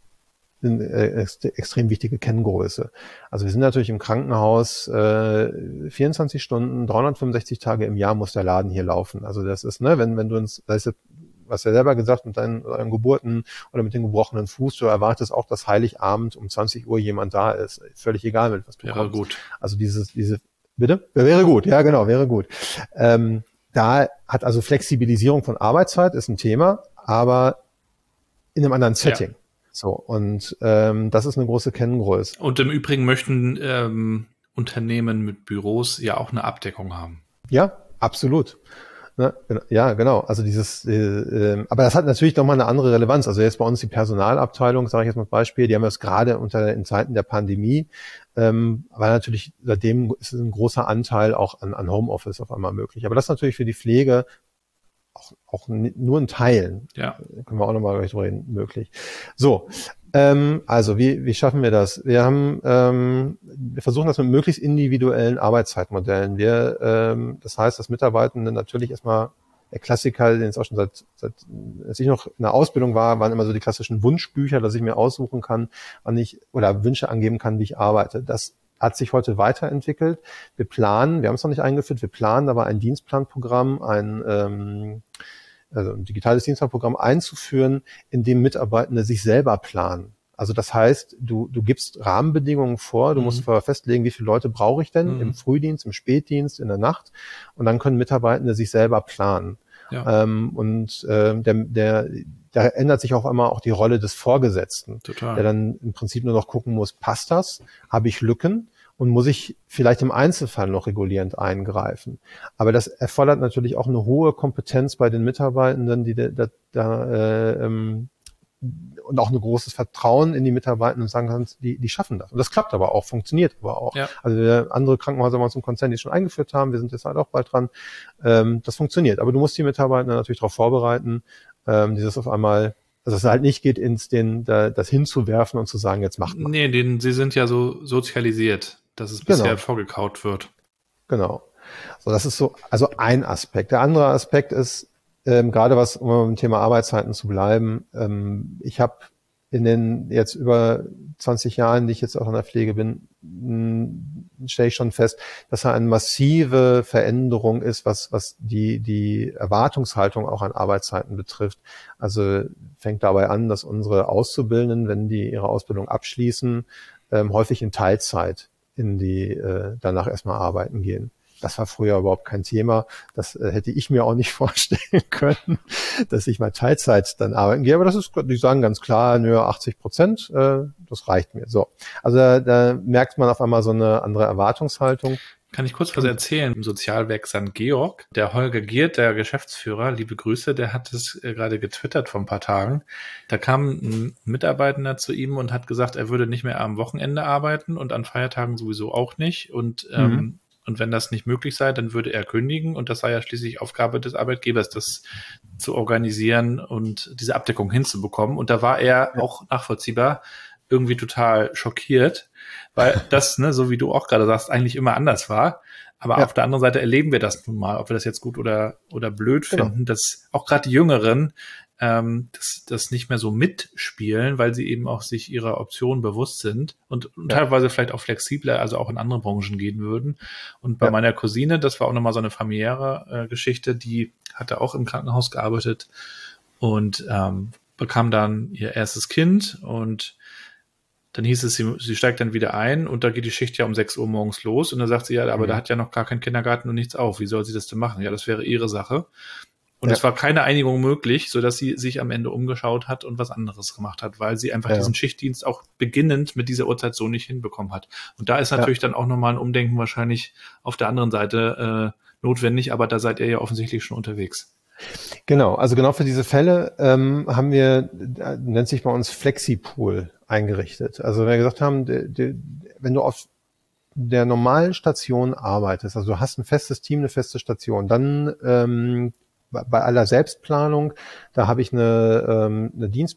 Kenngröße. Also wir sind natürlich im Krankenhaus 24 Stunden, 365 Tage im Jahr muss der Laden hier laufen. Also das ist, wenn du uns, das ist, was ja selber gesagt, mit deinen Geburten oder mit dem gebrochenen Fuß, du erwartest auch, dass Heiligabend um 20 Uhr jemand da ist. Völlig egal, mit was du kommst. Gut. Also bitte? Wäre gut, ja genau, wäre gut. Da hat also Flexibilisierung von Arbeitszeit ist ein Thema, aber in einem anderen Setting. Ja. So, und das ist eine große Kenngröße. Und im Übrigen möchten Unternehmen mit Büros ja auch eine Abdeckung haben. Ja, absolut. Ja, genau. Also aber das hat natürlich nochmal eine andere Relevanz. Also jetzt bei uns die Personalabteilung, sage ich jetzt mal als Beispiel, die haben das gerade in Zeiten der Pandemie, weil natürlich seitdem ist ein großer Anteil auch an Homeoffice auf einmal möglich. Aber das ist natürlich für die Pflege auch nur in Teilen, können wir auch nochmal drüber reden, möglich. So, also wie schaffen wir das? Wir versuchen das mit möglichst individuellen Arbeitszeitmodellen. Das heißt, dass Mitarbeitende natürlich erstmal der Klassiker, den es auch schon seit als ich noch in der Ausbildung war, waren immer so die klassischen Wunschbücher, dass ich mir aussuchen kann, oder Wünsche angeben kann, wie ich arbeite. Das hat sich heute weiterentwickelt. Wir haben es noch nicht eingeführt, wir planen aber ein Dienstplanprogramm, ein digitales Dienstplanprogramm einzuführen, in dem Mitarbeitende sich selber planen. Also das heißt, du gibst Rahmenbedingungen vor, du musst vorher festlegen, wie viele Leute brauche ich denn im Frühdienst, im Spätdienst, in der Nacht, und dann können Mitarbeitende sich selber planen. Ja. Da ändert sich auf einmal auch die Rolle des Vorgesetzten, der dann im Prinzip nur noch gucken muss, passt das, habe ich Lücken und muss ich vielleicht im Einzelfall noch regulierend eingreifen. Aber das erfordert natürlich auch eine hohe Kompetenz bei den Mitarbeitenden, die und auch ein großes Vertrauen in die Mitarbeiter und sagen kannst, die schaffen das. Und das klappt aber auch, funktioniert aber auch. Ja. Also andere Krankenhäuser bei uns im Konzern, die es schon eingeführt haben, wir sind jetzt halt auch bald dran, das funktioniert. Aber du musst die Mitarbeiter natürlich darauf vorbereiten, dieses auf einmal, also dass es halt nicht geht, das hinzuwerfen und zu sagen, jetzt macht man. Nee, sie sind ja so sozialisiert, dass es bisher vorgekaut wird. Genau. So, das ist so, also ein Aspekt. Der andere Aspekt ist, gerade um beim Thema Arbeitszeiten zu bleiben, ich habe in den jetzt über 20 Jahren, die ich jetzt auch in der Pflege bin, stelle ich schon fest, dass da eine massive Veränderung ist, was die Erwartungshaltung auch an Arbeitszeiten betrifft. Also fängt dabei an, dass unsere Auszubildenden, wenn die ihre Ausbildung abschließen, häufig in Teilzeit danach erstmal arbeiten gehen. Das war früher überhaupt kein Thema. Das hätte ich mir auch nicht vorstellen können, dass ich mal Teilzeit dann arbeiten gehe. Aber das ist, die sagen ganz klar, 80%, das reicht mir. So. Also da merkt man auf einmal so eine andere Erwartungshaltung. Kann ich kurz was erzählen? Im Sozialwerk St. Georg, der Holger Giert, der Geschäftsführer, liebe Grüße, der hat es gerade getwittert vor ein paar Tagen. Da kam ein Mitarbeitender zu ihm und hat gesagt, er würde nicht mehr am Wochenende arbeiten und an Feiertagen sowieso auch nicht. Und wenn das nicht möglich sei, dann würde er kündigen. Und das sei ja schließlich Aufgabe des Arbeitgebers, das zu organisieren und diese Abdeckung hinzubekommen. Und da war er auch nachvollziehbar irgendwie total schockiert, weil das, so wie du auch gerade sagst, eigentlich immer anders war. Aber auf der anderen Seite erleben wir das nun mal, ob wir das jetzt gut oder blöd finden, dass auch gerade die Jüngeren das nicht mehr so mitspielen, weil sie eben auch sich ihrer Option bewusst sind und teilweise vielleicht auch flexibler, also auch in andere Branchen gehen würden. Und bei meiner Cousine, das war auch nochmal so eine familiäre Geschichte, die hatte auch im Krankenhaus gearbeitet und bekam dann ihr erstes Kind und dann hieß es, sie steigt dann wieder ein und da geht die Schicht ja um 6 Uhr morgens los und dann sagt sie, ja, aber da hat ja noch gar kein Kindergarten und nichts auf. Wie soll sie das denn machen? Ja, das wäre ihre Sache. Und es war keine Einigung möglich, sodass sie sich am Ende umgeschaut hat und was anderes gemacht hat, weil sie einfach diesen Schichtdienst auch beginnend mit dieser Uhrzeit so nicht hinbekommen hat. Und da ist natürlich dann auch nochmal ein Umdenken wahrscheinlich auf der anderen Seite notwendig, aber da seid ihr ja offensichtlich schon unterwegs. Genau, also genau für diese Fälle haben wir, nennt sich bei uns Flexipool eingerichtet. Also wir gesagt haben, wenn du auf der normalen Station arbeitest, also du hast ein festes Team, eine feste Station, dann bei aller Selbstplanung, da habe ich eine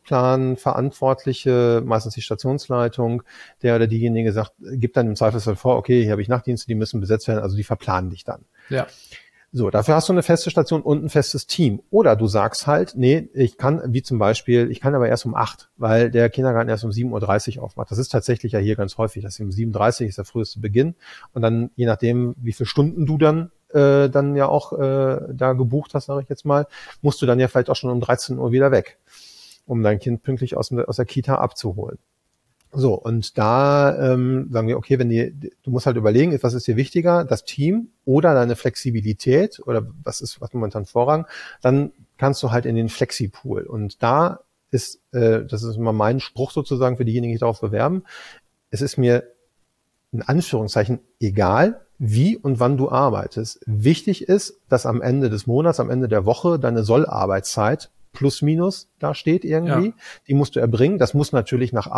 Dienstplanverantwortliche, meistens die Stationsleitung, der oder diejenige sagt, gibt dann im Zweifelsfall vor, okay, hier habe ich Nachtdienste, die müssen besetzt werden, also die verplanen dich dann. Ja. So, dafür hast du eine feste Station und ein festes Team. Oder du sagst halt, nee, ich kann aber erst um 8, weil der Kindergarten erst um 7.30 Uhr aufmacht. Das ist tatsächlich ja hier ganz häufig, dass um 7.30 Uhr ist der früheste Beginn. Und dann, je nachdem, wie viele Stunden du dann ja auch da gebucht hast, sage ich jetzt mal, musst du dann ja vielleicht auch schon um 13 Uhr wieder weg, um dein Kind pünktlich aus der Kita abzuholen. So, und da sagen wir, okay, du musst halt überlegen, was ist dir wichtiger, das Team oder deine Flexibilität oder was momentan Vorrang, dann kannst du halt in den Flexipool. Und da ist, das ist immer mein Spruch sozusagen für diejenigen, die sich darauf bewerben, es ist mir in Anführungszeichen egal, wie und wann du arbeitest. Wichtig ist, dass am Ende des Monats, am Ende der Woche deine Sollarbeitszeit plus minus da steht irgendwie. Ja. Die musst du erbringen. Das muss natürlich nach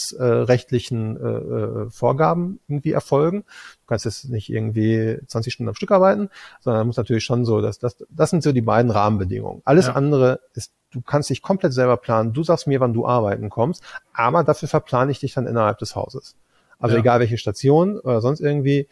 arbeitsrechtlichen Vorgaben irgendwie erfolgen. Du kannst jetzt nicht irgendwie 20 Stunden am Stück arbeiten, sondern muss natürlich schon so, das sind so die beiden Rahmenbedingungen. Alles andere ist, du kannst dich komplett selber planen. Du sagst mir, wann du arbeiten kommst, aber dafür verplane ich dich dann innerhalb des Hauses. Also egal welche Station oder sonst irgendwie,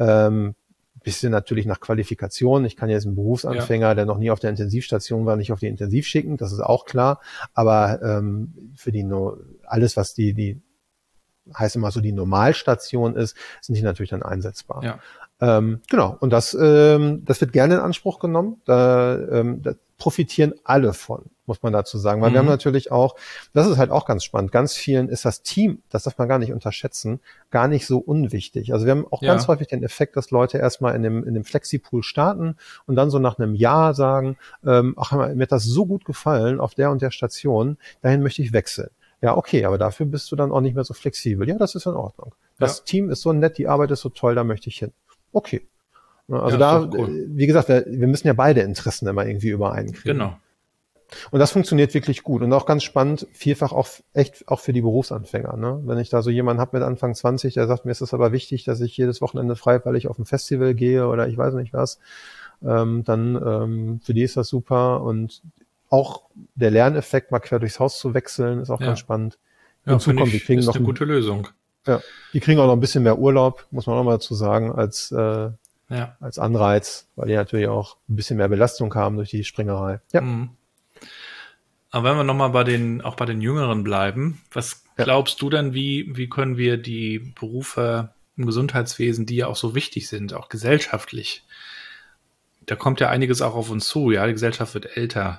bisschen natürlich nach Qualifikation. Ich kann jetzt einen Berufsanfänger, der noch nie auf der Intensivstation war, nicht auf die Intensiv schicken, das ist auch klar. Aber für alles, was die heißt immer so die Normalstation ist, sind die natürlich dann einsetzbar. Ja. Genau. Und das wird gerne in Anspruch genommen. Da profitieren alle von, muss man dazu sagen. Weil wir haben natürlich auch, das ist halt auch ganz spannend, ganz vielen ist das Team, das darf man gar nicht unterschätzen, gar nicht so unwichtig. Also wir haben auch ganz häufig den Effekt, dass Leute erstmal in dem Flexipool starten und dann so nach einem Jahr sagen, ach, mir hat das so gut gefallen auf der und der Station, dahin möchte ich wechseln. Ja, okay, aber dafür bist du dann auch nicht mehr so flexibel. Ja, das ist in Ordnung. Das Team ist so nett, die Arbeit ist so toll, da möchte ich hin. Okay. Also wie gesagt, wir müssen ja beide Interessen immer irgendwie übereinkriegen. Genau. Und das funktioniert wirklich gut und auch ganz spannend, vielfach auch echt auch für die Berufsanfänger. Ne? Wenn ich da so jemanden habe mit Anfang 20, der sagt, mir ist es aber wichtig, dass ich jedes Wochenende frei, weil ich auf ein Festival gehe oder ich weiß nicht was, dann für die ist das super. Und auch der Lerneffekt, mal quer durchs Haus zu wechseln, ist auch ganz spannend. Hinzu kommt, die kriegen noch eine gute Lösung. Ja, die kriegen auch noch ein bisschen mehr Urlaub, muss man auch mal dazu sagen, als Anreiz, weil die natürlich auch ein bisschen mehr Belastung haben durch die Springerei. Ja. Aber wenn wir nochmal bei den Jüngeren bleiben, was glaubst du denn, wie können wir die Berufe im Gesundheitswesen, die ja auch so wichtig sind, auch gesellschaftlich, da kommt ja einiges auch auf uns zu, ja, die Gesellschaft wird älter.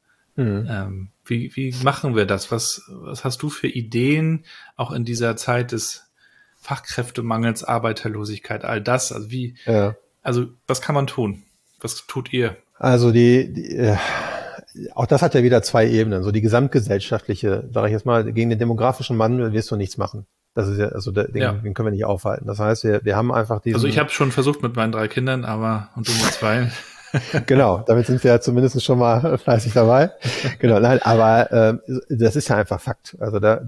Wie machen wir das? Was hast du für Ideen, auch in dieser Zeit des Fachkräftemangels, Arbeiterlosigkeit, all das? Also was kann man tun? Was tut ihr? Also auch das hat ja wieder zwei Ebenen. So die gesamtgesellschaftliche, sage ich jetzt mal, gegen den demografischen Wandel wirst du nichts machen. Das ist ja, also den können wir nicht aufhalten. Das heißt, wir haben einfach diesen... Also ich habe schon versucht mit meinen 3 Kindern, und du mit 2. Genau, damit sind wir ja zumindest schon mal fleißig dabei. Genau, nein, aber das ist ja einfach Fakt. Also das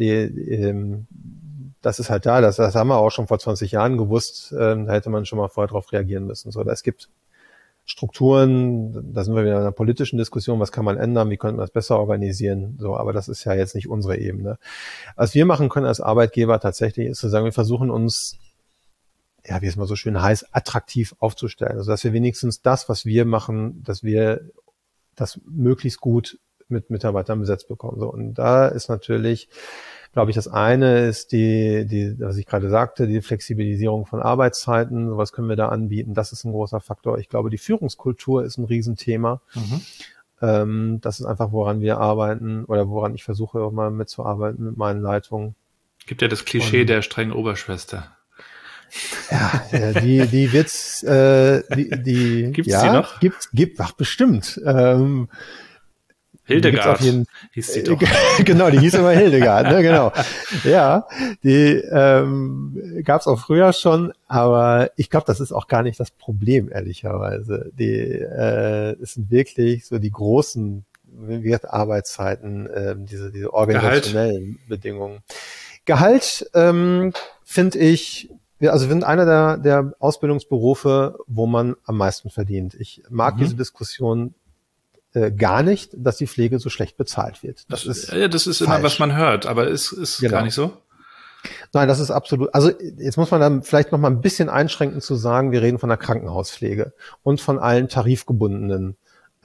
ist halt da, das haben wir auch schon vor 20 Jahren gewusst, da hätte man schon mal vorher drauf reagieren müssen. So, es gibt Strukturen, da sind wir wieder in einer politischen Diskussion, was kann man ändern, wie könnte man das besser organisieren, so, aber das ist ja jetzt nicht unsere Ebene. Was wir machen können als Arbeitgeber tatsächlich, ist zu sagen, wir versuchen uns, ja, wie es mal so schön heißt, attraktiv aufzustellen. Also, dass wir wenigstens das, was wir machen, dass wir das möglichst gut mit Mitarbeitern besetzt bekommen. So, und da ist natürlich, glaube ich, das eine ist was ich gerade sagte, die Flexibilisierung von Arbeitszeiten. Sowas können wir da anbieten. Das ist ein großer Faktor. Ich glaube, die Führungskultur ist ein Riesenthema. Das ist einfach, woran wir arbeiten oder woran ich versuche auch mal mitzuarbeiten mit meinen Leitungen. Gibt ja das Klischee der strengen Oberschwester. Ja, die wird's, gibt's die noch? Gibt, bestimmt. Hildegard hieß sie doch. Genau, die hieß immer Hildegard, ne, genau. Ja, die gab's auch früher schon, aber ich glaube, das ist auch gar nicht das Problem, ehrlicherweise. Es sind wirklich so die großen Arbeitszeiten, diese organisationellen Bedingungen. Gehalt, finde ich, also wir sind einer der Ausbildungsberufe, wo man am meisten verdient. Ich mag diese Diskussion gar nicht, dass die Pflege so schlecht bezahlt wird. Das ist falsch. Immer, was man hört, aber ist gar nicht so? Nein, das ist absolut, also jetzt muss man dann vielleicht noch mal ein bisschen einschränken zu sagen, wir reden von der Krankenhauspflege und von allen tarifgebundenen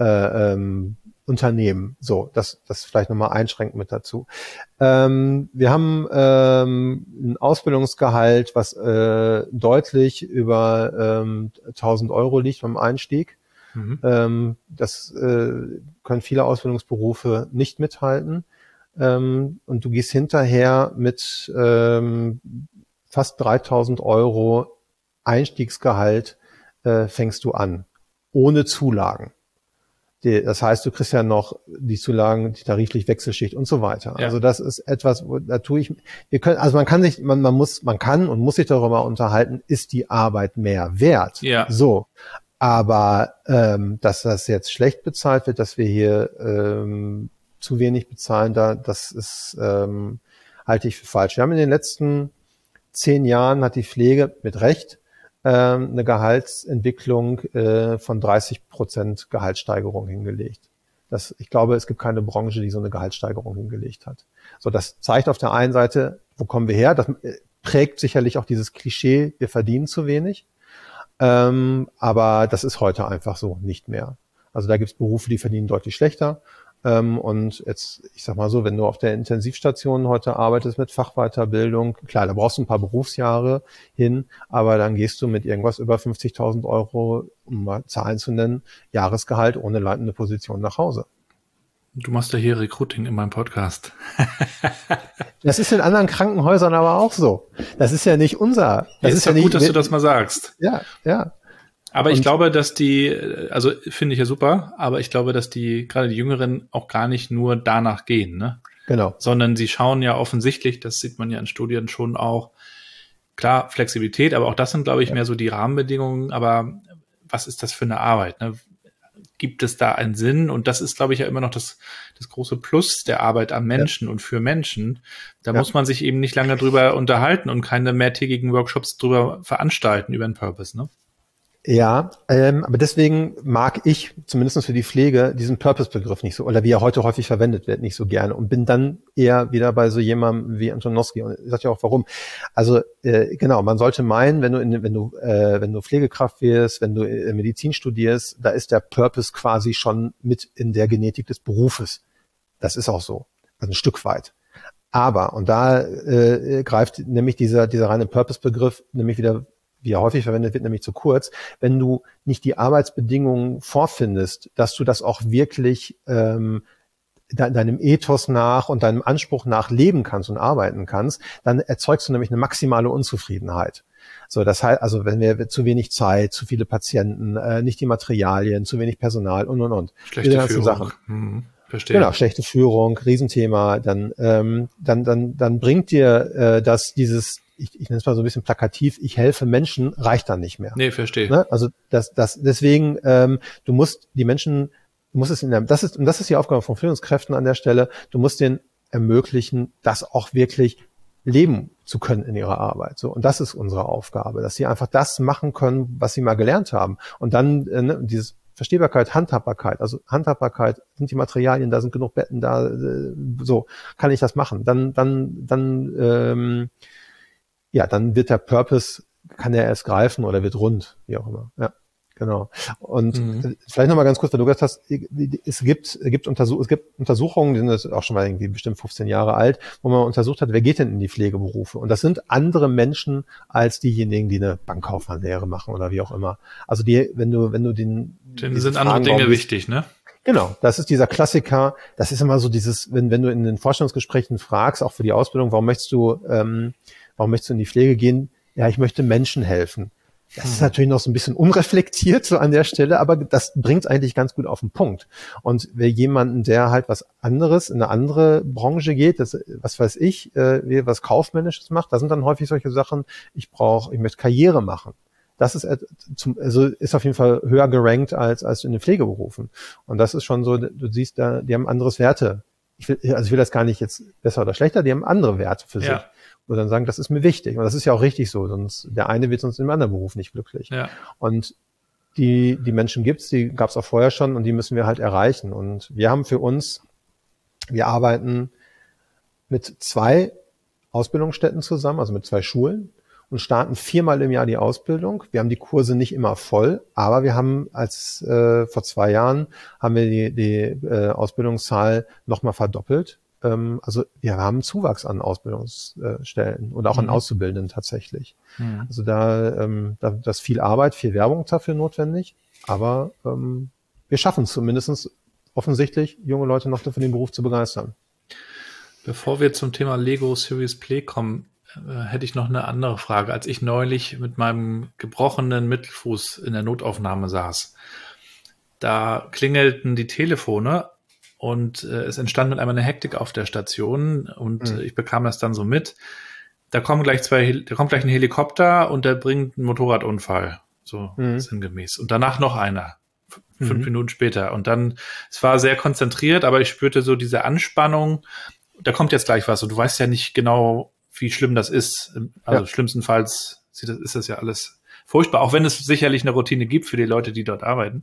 Unternehmen. So, das vielleicht noch mal einschränken mit dazu. Wir haben ein Ausbildungsgehalt, was deutlich über 1.000 Euro liegt beim Einstieg. Das können viele Ausbildungsberufe nicht mithalten. Und du gehst hinterher mit fast 3.000 Euro Einstiegsgehalt fängst du an, ohne Zulagen. Das heißt, du kriegst ja noch die Zulagen, die tariflich Wechselschicht und so weiter. Ja. Also das ist etwas, man kann und muss sich darüber unterhalten, ist die Arbeit mehr wert? Ja. So. Aber dass das jetzt schlecht bezahlt wird, dass wir hier zu wenig bezahlen, das ist halte ich für falsch. Wir haben in den letzten 10 Jahren hat die Pflege mit Recht eine Gehaltsentwicklung von 30% Gehaltssteigerung hingelegt. Ich glaube, es gibt keine Branche, die so eine Gehaltssteigerung hingelegt hat. So, das zeigt auf der einen Seite, wo kommen wir her? Das prägt sicherlich auch dieses Klischee, wir verdienen zu wenig. Aber das ist heute einfach so nicht mehr. Also da gibt es Berufe, die verdienen deutlich schlechter. Und jetzt, ich sag mal so, wenn du auf der Intensivstation heute arbeitest mit Fachweiterbildung, klar, da brauchst du ein paar Berufsjahre hin, aber dann gehst du mit irgendwas über 50.000 Euro, um mal Zahlen zu nennen, Jahresgehalt ohne leitende Position nach Hause. Du machst ja hier Recruiting in meinem Podcast. Das ist in anderen Krankenhäusern aber auch so. Das ist ja nicht unser. Das ist ja gut, dass du das mal sagst. Ja, ja. Aber ich glaube, dass also finde ich ja super, aber ich glaube, dass gerade die Jüngeren auch gar nicht nur danach gehen, ne? Genau. Sondern sie schauen ja offensichtlich, das sieht man ja in Studien schon auch, klar, Flexibilität, aber auch das sind, glaube ich, mehr so die Rahmenbedingungen, aber was ist das für eine Arbeit, ne? gibt es da einen Sinn? Und das ist, glaube ich, ja immer noch das große Plus der Arbeit am Menschen und für Menschen. Da muss man sich eben nicht lange drüber unterhalten und keine mehrtägigen Workshops drüber veranstalten über den Purpose, ne? Ja, aber deswegen mag ich, zumindest für die Pflege, diesen Purpose-Begriff nicht so, oder wie er heute häufig verwendet wird, nicht so gerne und bin dann eher wieder bei so jemandem wie Antonowski und ich sag ja auch warum. Also genau, man sollte meinen, wenn du Pflegekraft wirst, wenn du Medizin studierst, da ist der Purpose quasi schon mit in der Genetik des Berufes. Das ist auch so, also ein Stück weit. Aber, und da greift nämlich dieser reine Purpose-Begriff nämlich wieder, wie er häufig verwendet wird, nämlich zu kurz, wenn du nicht die Arbeitsbedingungen vorfindest, dass du das auch wirklich deinem Ethos nach und deinem Anspruch nach leben kannst und arbeiten kannst, dann erzeugst du nämlich eine maximale Unzufriedenheit. So, das heißt, also wenn wir zu wenig Zeit, zu viele Patienten, nicht die Materialien, zu wenig Personal und. Schlechte Führung. Sachen. Verstehe. Genau, schlechte Führung, Riesenthema, dann bringt dir ich nenne es mal so ein bisschen plakativ, ich helfe Menschen, reicht dann nicht mehr. Nee, verstehe. Ne? Also deswegen, du musst die Menschen, das ist die Aufgabe von Führungskräften an der Stelle, du musst denen ermöglichen, das auch wirklich leben zu können in ihrer Arbeit. So, und das ist unsere Aufgabe, dass sie einfach das machen können, was sie mal gelernt haben. Und dann dieses Verstehbarkeit, Handhabbarkeit, also Handhabbarkeit, sind die Materialien da, sind genug Betten da, so kann ich das machen. Dann wird der Purpose, kann er erst greifen oder wird rund, wie auch immer. Ja, genau. Und vielleicht nochmal ganz kurz, weil du gesagt hast, es gibt Untersuchungen, die sind jetzt auch schon mal irgendwie bestimmt 15 Jahre alt, wo man untersucht hat, wer geht denn in die Pflegeberufe? Und das sind andere Menschen als diejenigen, die eine Bankkaufmannlehre machen oder wie auch immer. Also wenn du denen sind andere Dinge wichtig, ne? Genau, das ist dieser Klassiker. Das ist immer so dieses, wenn du in den Vorstellungsgesprächen fragst, auch für die Ausbildung, warum möchtest du in die Pflege gehen? Ja, ich möchte Menschen helfen. Das ist natürlich noch so ein bisschen unreflektiert so an der Stelle, aber das bringt es eigentlich ganz gut auf den Punkt. Und wer jemanden, der halt was anderes, in eine andere Branche geht, was weiß ich, was Kaufmännisches macht, da sind dann häufig solche Sachen, ich möchte Karriere machen. Das ist ist auf jeden Fall höher gerankt als in den Pflegeberufen. Und das ist schon so, du siehst da, die haben anderes Werte. Ich will das gar nicht jetzt besser oder schlechter, die haben andere Werte für sich. Und dann sagen, das ist mir wichtig. Und das ist ja auch richtig so, sonst der eine wird sonst im anderen Beruf nicht glücklich. Ja. Und die Menschen die gab es auch vorher schon und die müssen wir halt erreichen. Und wir arbeiten mit 2 Ausbildungsstätten zusammen, also mit 2 Schulen und starten 4-mal im Jahr die Ausbildung. Wir haben die Kurse nicht immer voll, aber wir haben vor 2 Jahren haben wir die Ausbildungszahl nochmal verdoppelt. Also wir haben Zuwachs an Ausbildungsstellen und auch an Auszubildenden tatsächlich. Mhm. Also da ist viel Arbeit, viel Werbung dafür notwendig, aber wir schaffen es zumindest offensichtlich, junge Leute noch für den Beruf zu begeistern. Bevor wir zum Thema Lego Serious Play kommen, hätte ich noch eine andere Frage. Als ich neulich mit meinem gebrochenen Mittelfuß in der Notaufnahme saß, da klingelten die Telefone und es entstand mit einmal eine Hektik auf der Station und ich bekam das dann so mit. Da kommt gleich ein Helikopter und der bringt einen Motorradunfall, so sinngemäß. Und danach noch einer, 5 Minuten später. Und dann, es war sehr konzentriert, aber ich spürte so diese Anspannung. Da kommt jetzt gleich was und du weißt ja nicht genau, wie schlimm das ist. Also schlimmstenfalls ist das ja alles furchtbar, auch wenn es sicherlich eine Routine gibt für die Leute, die dort arbeiten.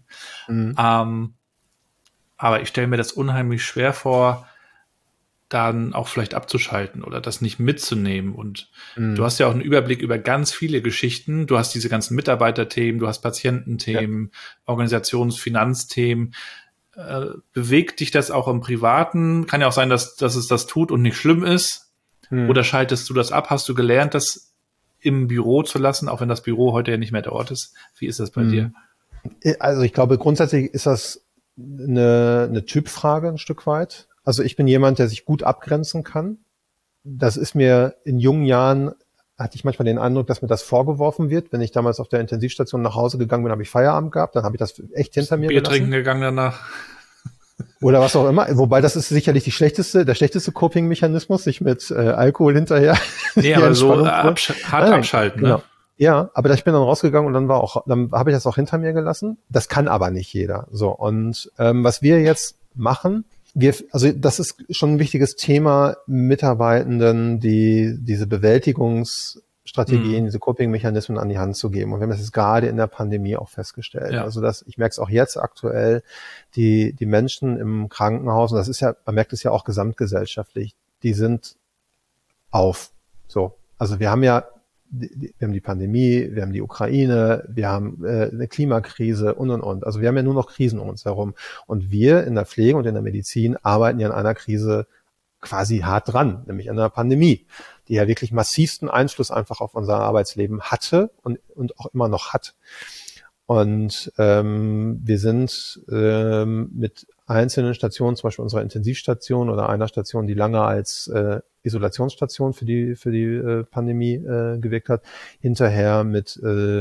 Aber ich stelle mir das unheimlich schwer vor, dann auch vielleicht abzuschalten oder das nicht mitzunehmen. Und du hast ja auch einen Überblick über ganz viele Geschichten. Du hast diese ganzen Mitarbeiterthemen, du hast Patiententhemen, Organisations-, Finanzthemen. Bewegt dich das auch im Privaten? Kann ja auch sein, dass es das tut und nicht schlimm ist. Oder schaltest du das ab? Hast du gelernt, das im Büro zu lassen, auch wenn das Büro heute ja nicht mehr der Ort ist? Wie ist das bei dir? Also ich glaube, grundsätzlich ist das eine Typfrage ein Stück weit. Also ich bin jemand, der sich gut abgrenzen kann. Das ist mir in jungen Jahren, hatte ich manchmal den Eindruck, dass mir das vorgeworfen wird. Wenn ich damals auf der Intensivstation nach Hause gegangen bin, habe ich Feierabend gehabt, dann habe ich das echt hinter mir Bier gelassen. Trinken gegangen danach. Oder was auch immer. Wobei das ist sicherlich der schlechteste Coping-Mechanismus, sich mit Alkohol hinterher. Nee, aber so hart abschalten. Genau. Ne? Ja, aber ich bin dann rausgegangen und dann habe ich das auch hinter mir gelassen. Das kann aber nicht jeder. So, und was wir jetzt machen, also das ist schon ein wichtiges Thema, Mitarbeitenden, die diese Bewältigungsstrategien, diese Coping-Mechanismen an die Hand zu geben. Und wir haben das jetzt gerade in der Pandemie auch festgestellt. Ja. Also ich merke es auch jetzt aktuell, die Menschen im Krankenhaus, und das ist ja, man merkt es ja auch gesamtgesellschaftlich, die sind auf. So, also wir haben die Pandemie, wir haben die Ukraine, wir haben eine Klimakrise und. Also wir haben ja nur noch Krisen um uns herum. Und wir in der Pflege und in der Medizin arbeiten ja an einer Krise quasi hart dran, nämlich an einer Pandemie, die ja wirklich massivsten Einfluss einfach auf unser Arbeitsleben hatte und auch immer noch hat. Und wir sind mit einzelnen Stationen, zum Beispiel unserer Intensivstation oder einer Station, die lange als Isolationsstation für die Pandemie gewirkt hat, hinterher mit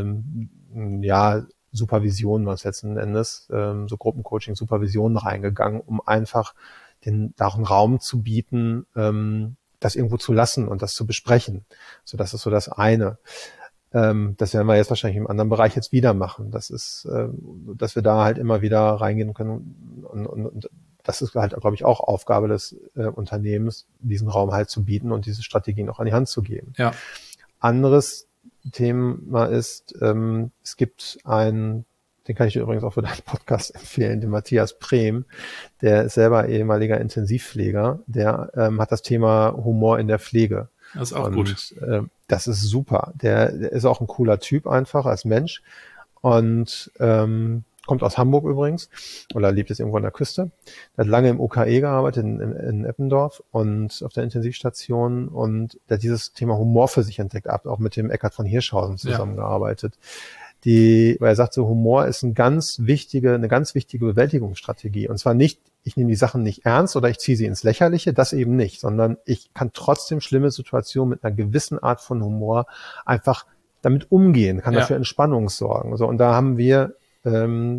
Supervision, was letzten Endes, so Gruppencoaching, Supervision reingegangen, um einfach da auch einen Raum zu bieten, das irgendwo zu lassen und das zu besprechen. So, das ist so das eine. Das werden wir jetzt wahrscheinlich im anderen Bereich jetzt wieder machen. Das ist, dass wir da halt immer wieder reingehen können und das ist halt, glaube ich, auch Aufgabe des Unternehmens, diesen Raum halt zu bieten und diese Strategien auch an die Hand zu geben. Ja. Anderes Thema ist, es gibt den kann ich dir übrigens auch für deinen Podcast empfehlen, den Matthias Prehm, der ist selber ehemaliger Intensivpfleger, der hat das Thema Humor in der Pflege. Das ist auch gut. Das ist super. Der ist auch ein cooler Typ einfach als Mensch und kommt aus Hamburg übrigens oder lebt jetzt irgendwo an der Küste. Der hat lange im UKE gearbeitet in Eppendorf und auf der Intensivstation und der hat dieses Thema Humor für sich entdeckt, auch mit dem Eckhard von Hirschhausen zusammengearbeitet. Weil er sagt, so Humor ist eine ganz wichtige Bewältigungsstrategie. Und zwar nicht, ich nehme die Sachen nicht ernst oder ich ziehe sie ins Lächerliche, das eben nicht, sondern ich kann trotzdem schlimme Situationen mit einer gewissen Art von Humor einfach damit umgehen, kann dafür Entspannung sorgen. So, und da haben wir wir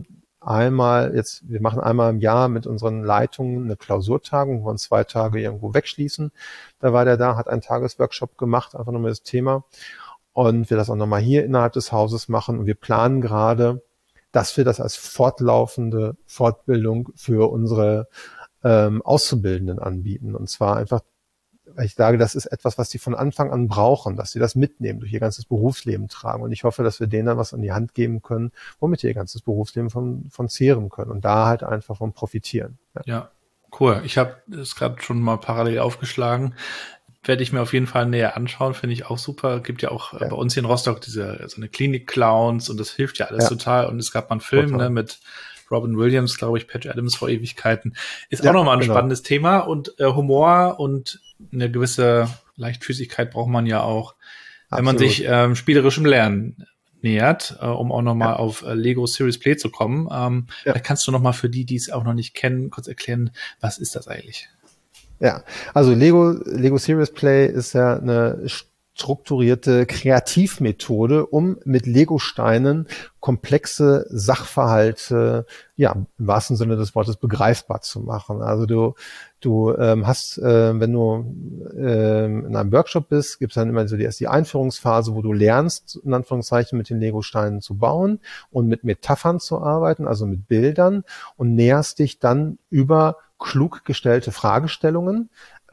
machen einmal im Jahr mit unseren Leitungen eine Klausurtagung, wo wir uns 2 Tage irgendwo wegschließen. Da war der hat einen Tagesworkshop gemacht, einfach nur mit das Thema. Und wir das auch nochmal hier innerhalb des Hauses machen. Und wir planen gerade, dass wir das als fortlaufende Fortbildung für unsere Auszubildenden anbieten. Und zwar einfach, weil ich sage, das ist etwas, was die von Anfang an brauchen, dass sie das mitnehmen, durch ihr ganzes Berufsleben tragen. Und ich hoffe, dass wir denen dann was an die Hand geben können, womit sie ihr ganzes Berufsleben von zehren können und da halt einfach von profitieren. Ja, cool. Ich habe es gerade schon mal parallel aufgeschlagen. Werde ich mir auf jeden Fall näher anschauen, finde ich auch super. Gibt ja auch bei uns hier in Rostock so eine Klinik-Clowns und das hilft ja alles total. Und es gab mal einen Film mit Robin Williams, glaube ich, Patch Adams vor Ewigkeiten. Ist auch nochmal ein spannendes Thema und Humor und eine gewisse Leichtfüßigkeit braucht man ja auch, wenn man sich spielerischem Lernen nähert, um auch nochmal auf Lego Serious Play zu kommen. Vielleicht kannst du nochmal für die es auch noch nicht kennen, kurz erklären, was ist das eigentlich? Ja, also Lego Serious Play ist ja eine strukturierte Kreativmethode, um mit Lego-Steinen komplexe Sachverhalte, im wahrsten Sinne des Wortes, begreifbar zu machen. Also du hast, wenn du in einem Workshop bist, gibt es dann immer so erst die Einführungsphase, wo du lernst, in Anführungszeichen, mit den Lego-Steinen zu bauen und mit Metaphern zu arbeiten, also mit Bildern, und näherst dich dann über klug gestellte Fragestellungen,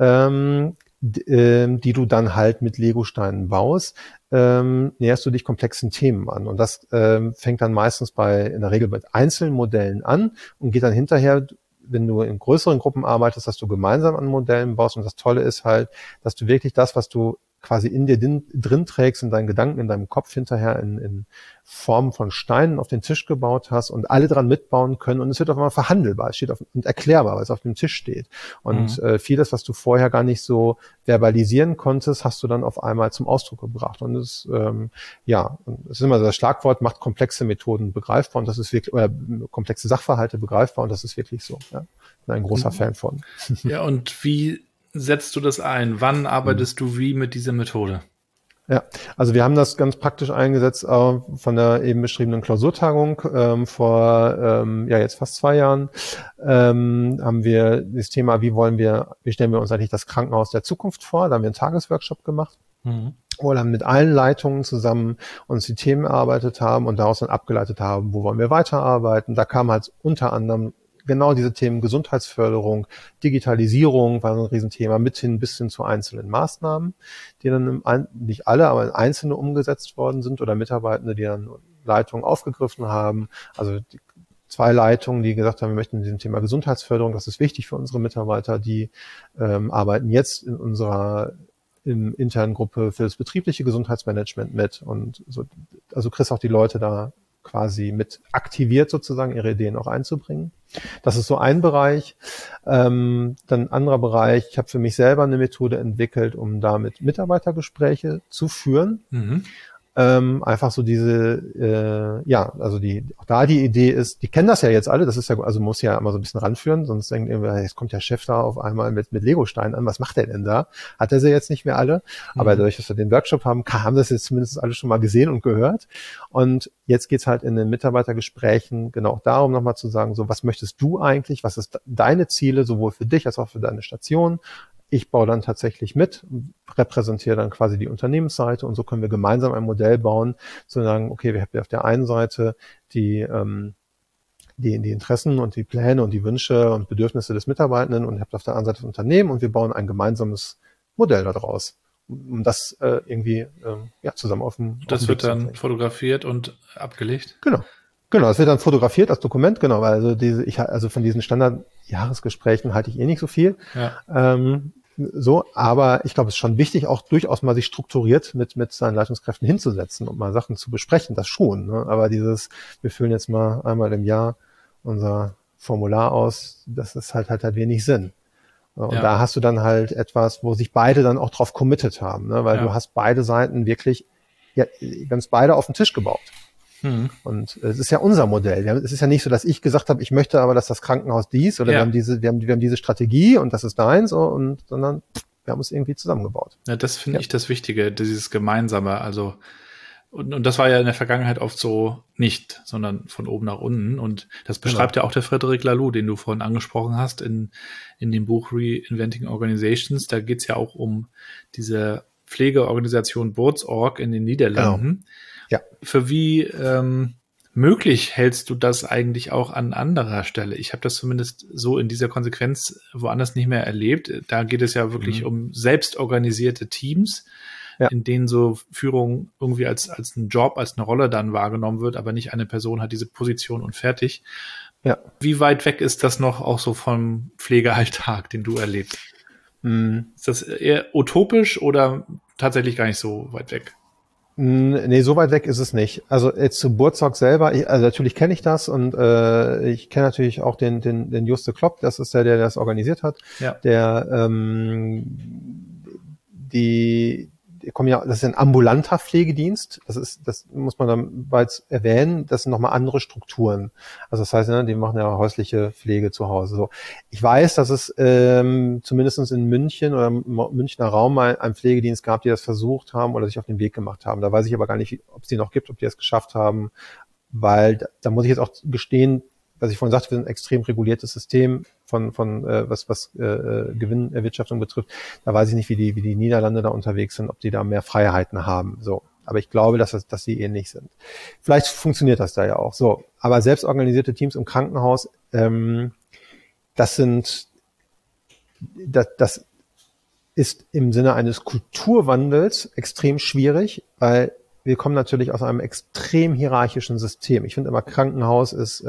die du dann halt mit Lego-Steinen baust, näherst du dich komplexen Themen an. Und das fängt dann meistens in der Regel mit einzelnen Modellen an und geht dann hinterher, wenn du in größeren Gruppen arbeitest, dass du gemeinsam an Modellen baust. Und das Tolle ist halt, dass du wirklich das, was du quasi in dir drin trägst, in deinen Gedanken, in deinem Kopf hinterher in Form von Steinen auf den Tisch gebaut hast und alle dran mitbauen können und es wird auf einmal verhandelbar, es steht und erklärbar, weil es auf dem Tisch steht. Und vieles, was du vorher gar nicht so verbalisieren konntest, hast du dann auf einmal zum Ausdruck gebracht. Und es und es ist immer so das Schlagwort, macht komplexe Methoden begreifbar und das ist wirklich, oder komplexe Sachverhalte begreifbar und das ist wirklich so. Ja. Bin ein großer Fan von. Ja, und wie setzt du das ein? Wann arbeitest du wie mit dieser Methode? Ja, also wir haben das ganz praktisch eingesetzt von der eben beschriebenen Klausurtagung vor jetzt fast 2 Jahren. Haben wir das Thema, wie stellen wir uns eigentlich das Krankenhaus der Zukunft vor? Da haben wir einen Tagesworkshop gemacht. wo wir dann mit allen Leitungen zusammen uns die Themen erarbeitet haben und daraus dann abgeleitet haben, wo wollen wir weiterarbeiten. Da kam halt unter anderem genau diese Themen Gesundheitsförderung, Digitalisierung war so ein Riesenthema, bis hin zu einzelnen Maßnahmen, die dann nicht alle, aber in einzelne umgesetzt worden sind oder Mitarbeitende, die dann Leitungen aufgegriffen haben. Also 2 Leitungen, die gesagt haben, wir möchten in diesem Thema Gesundheitsförderung, das ist wichtig für unsere Mitarbeiter, die arbeiten jetzt in unserer internen Gruppe für das betriebliche Gesundheitsmanagement mit und so, also kriegst auch die Leute da quasi mit aktiviert sozusagen, ihre Ideen auch einzubringen. Das ist so ein Bereich. Dann ein anderer Bereich, ich habe für mich selber eine Methode entwickelt, um damit Mitarbeitergespräche zu führen. Einfach so diese, also auch da die Idee ist, die kennen das ja jetzt alle, das ist ja, also muss ja immer so ein bisschen ranführen, sonst denkt irgendwer, jetzt kommt der Chef da auf einmal mit Legosteinen an, was macht der denn da? Hat er sie jetzt nicht mehr alle? Aber dadurch, dass wir den Workshop haben das jetzt zumindest alle schon mal gesehen und gehört. Und jetzt geht's halt in den Mitarbeitergesprächen genau darum, nochmal zu sagen, so, was möchtest du eigentlich? Was ist deine Ziele, sowohl für dich als auch für deine Station? Ich baue dann tatsächlich mit, repräsentiere dann quasi die Unternehmensseite und so können wir gemeinsam ein Modell bauen, zu sagen, okay, wir haben auf der einen Seite die Interessen und die Pläne und die Wünsche und Bedürfnisse des Mitarbeitenden und habt auf der anderen Seite das Unternehmen und wir bauen ein gemeinsames Modell daraus, um das irgendwie zusammen auf dem Das wird dann fotografiert und abgelegt? Genau, es wird dann fotografiert als Dokument, genau, weil also von diesen Standard-Jahresgesprächen halte ich nicht so viel. Ja. Aber ich glaube, es ist schon wichtig, auch durchaus mal sich strukturiert mit seinen Leitungskräften hinzusetzen und mal Sachen zu besprechen, das schon. Ne? Aber wir füllen jetzt mal einmal im Jahr unser Formular aus, das ist halt wenig Sinn. Und da hast du dann halt etwas, wo sich beide dann auch drauf committed haben, ne? Weil du hast beide Seiten wirklich, wir haben es beide auf den Tisch gebaut. Und es ist ja unser Modell. Es ist ja nicht so, dass ich gesagt habe, ich möchte aber, dass das Krankenhaus dies oder wir haben diese Strategie und das ist deins, sondern wir haben es irgendwie zusammengebaut. Ja, das finde ich das Wichtige, dieses Gemeinsame. Also und das war ja in der Vergangenheit oft so nicht, sondern von oben nach unten. Und das beschreibt ja auch der Frédéric Laloux, den du vorhin angesprochen hast in dem Buch Reinventing Organizations. Da geht's ja auch um diese Pflegeorganisation Boardsorg in den Niederlanden. Genau. Ja. Für wie möglich hältst du das eigentlich auch an anderer Stelle? Ich habe das zumindest so in dieser Konsequenz woanders nicht mehr erlebt. Da geht es ja wirklich um selbstorganisierte Teams, in denen so Führung irgendwie als ein Job, als eine Rolle dann wahrgenommen wird, aber nicht eine Person hat diese Position und fertig. Ja. Wie weit weg ist das noch auch so vom Pflegealltag, den du erlebst? Ist das eher utopisch oder tatsächlich gar nicht so weit weg? Nee, so weit weg ist es nicht. Also jetzt zu Boardsorg selber, also natürlich kenne ich das und ich kenne natürlich auch den Juste Klopp, das ist der das organisiert hat. Ja. Der das ist ein ambulanter Pflegedienst. Das muss man dann bereits erwähnen. Das sind nochmal andere Strukturen. Also das heißt, die machen ja häusliche Pflege zu Hause. So, ich weiß, dass es zumindest in München oder im Münchner Raum mal einen Pflegedienst gab, die das versucht haben oder sich auf den Weg gemacht haben. Da weiß ich aber gar nicht, ob es die noch gibt, ob die das geschafft haben, weil da muss ich jetzt auch gestehen, was ich vorhin sagte, wir sind ein extrem reguliertes System was Gewinnerwirtschaftung betrifft. Da weiß ich nicht, wie die Niederlande da unterwegs sind, ob die da mehr Freiheiten haben. So, aber ich glaube, dass sie ähnlich sind. Vielleicht funktioniert das da ja auch. So, aber selbstorganisierte Teams im Krankenhaus, das ist im Sinne eines Kulturwandels extrem schwierig, weil wir kommen natürlich aus einem extrem hierarchischen System. Ich finde immer, Krankenhaus ist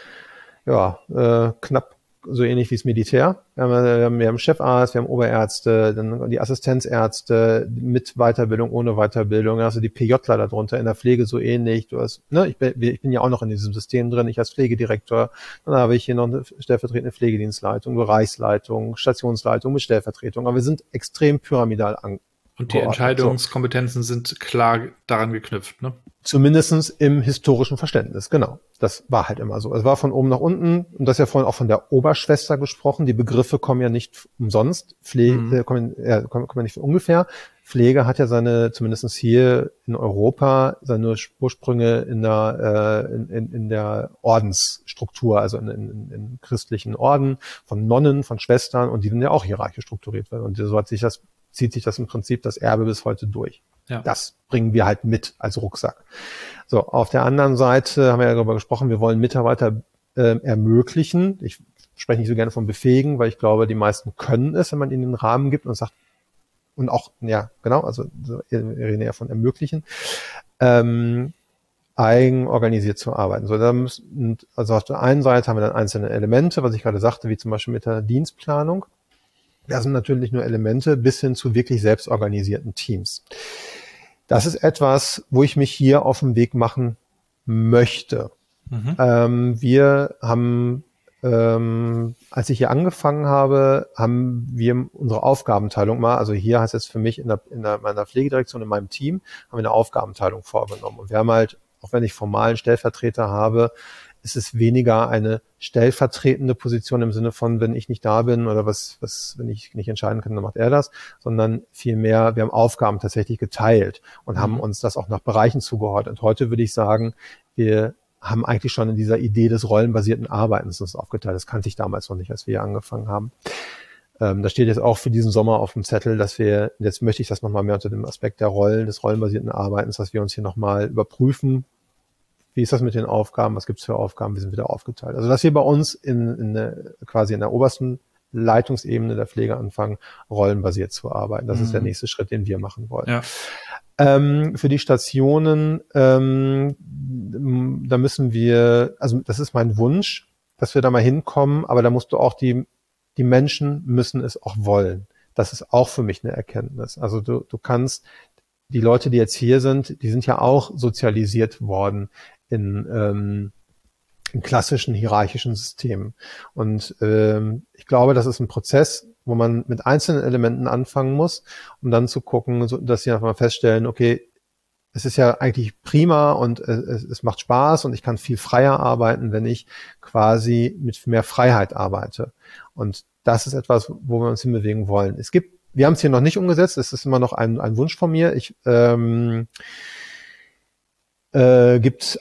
knapp so ähnlich wie das Militär. Wir haben Chefarzt, wir haben Oberärzte, dann die Assistenzärzte mit Weiterbildung, ohne Weiterbildung, also die PJler darunter, in der Pflege so ähnlich. Du hast, ich bin ja auch noch in diesem System drin, ich als Pflegedirektor, dann habe ich hier noch eine stellvertretende Pflegedienstleitung, Bereichsleitung, Stationsleitung mit Stellvertretung, aber wir sind extrem pyramidal angeordnet. Und die Entscheidungskompetenzen sind klar daran geknüpft, ne? Zumindestens im historischen Verständnis, genau. Das war halt immer so. Es war von oben nach unten und das ist ja vorhin auch von der Oberschwester gesprochen. Die Begriffe kommen ja nicht umsonst. Pflege kommen ja nicht von ungefähr. Pflege hat ja zumindestens hier in Europa, seine Ursprünge in der Ordensstruktur, also in christlichen Orden, von Nonnen, von Schwestern und die sind ja auch hierarchisch strukturiert werden. Und so zieht sich das im Prinzip das Erbe bis heute durch. Ja. Das bringen wir halt mit als Rucksack. So, auf der anderen Seite haben wir ja darüber gesprochen, wir wollen Mitarbeiter ermöglichen. Ich spreche nicht so gerne von befähigen, weil ich glaube, die meisten können es, wenn man ihnen den Rahmen gibt und sagt, und auch, ja, genau, also wir reden ja von ermöglichen, eigenorganisiert zu arbeiten. So, also auf der einen Seite haben wir dann einzelne Elemente, was ich gerade sagte, wie zum Beispiel mit der Dienstplanung. Das sind natürlich nur Elemente bis hin zu wirklich selbstorganisierten Teams. Das ist etwas, wo ich mich hier auf den Weg machen möchte. Wir haben, als ich hier angefangen habe, haben wir unsere Aufgabenteilung mal, also hier heißt es für mich in meiner Pflegedirektion, in meinem Team, haben wir eine Aufgabenteilung vorgenommen. Und wir haben halt, auch wenn ich formalen Stellvertreter habe, ist es weniger eine stellvertretende Position im Sinne von, wenn ich nicht da bin oder wenn ich nicht entscheiden kann, dann macht er das, sondern vielmehr, wir haben Aufgaben tatsächlich geteilt und haben uns das auch nach Bereichen zugeordnet. Und heute würde ich sagen, wir haben eigentlich schon in dieser Idee des rollenbasierten Arbeitens uns aufgeteilt. Das kannte ich damals noch nicht, als wir hier angefangen haben. Da steht jetzt auch für diesen Sommer auf dem Zettel, dass wir, jetzt möchte ich das nochmal mehr unter dem Aspekt der Rollen, des rollenbasierten Arbeitens, dass wir uns hier nochmal überprüfen, wie ist das mit den Aufgaben, was gibt's für Aufgaben, wie sind wir da aufgeteilt. Also dass wir bei uns quasi in der obersten Leitungsebene der Pflege anfangen, rollenbasiert zu arbeiten. Das ist der nächste Schritt, den wir machen wollen. Ja. Für die Stationen, da müssen wir, also das ist mein Wunsch, dass wir da mal hinkommen, aber da musst du auch die Menschen müssen es auch wollen. Das ist auch für mich eine Erkenntnis. Also du kannst, die Leute, die jetzt hier sind, die sind ja auch sozialisiert worden in klassischen hierarchischen Systemen. Und ich glaube, das ist ein Prozess, wo man mit einzelnen Elementen anfangen muss, um dann zu gucken, dass sie einfach mal feststellen, okay, es ist ja eigentlich prima und es macht Spaß und ich kann viel freier arbeiten, wenn ich quasi mit mehr Freiheit arbeite. Und das ist etwas, wo wir uns hinbewegen wollen. Wir haben es hier noch nicht umgesetzt, es ist immer noch ein Wunsch von mir. Gibt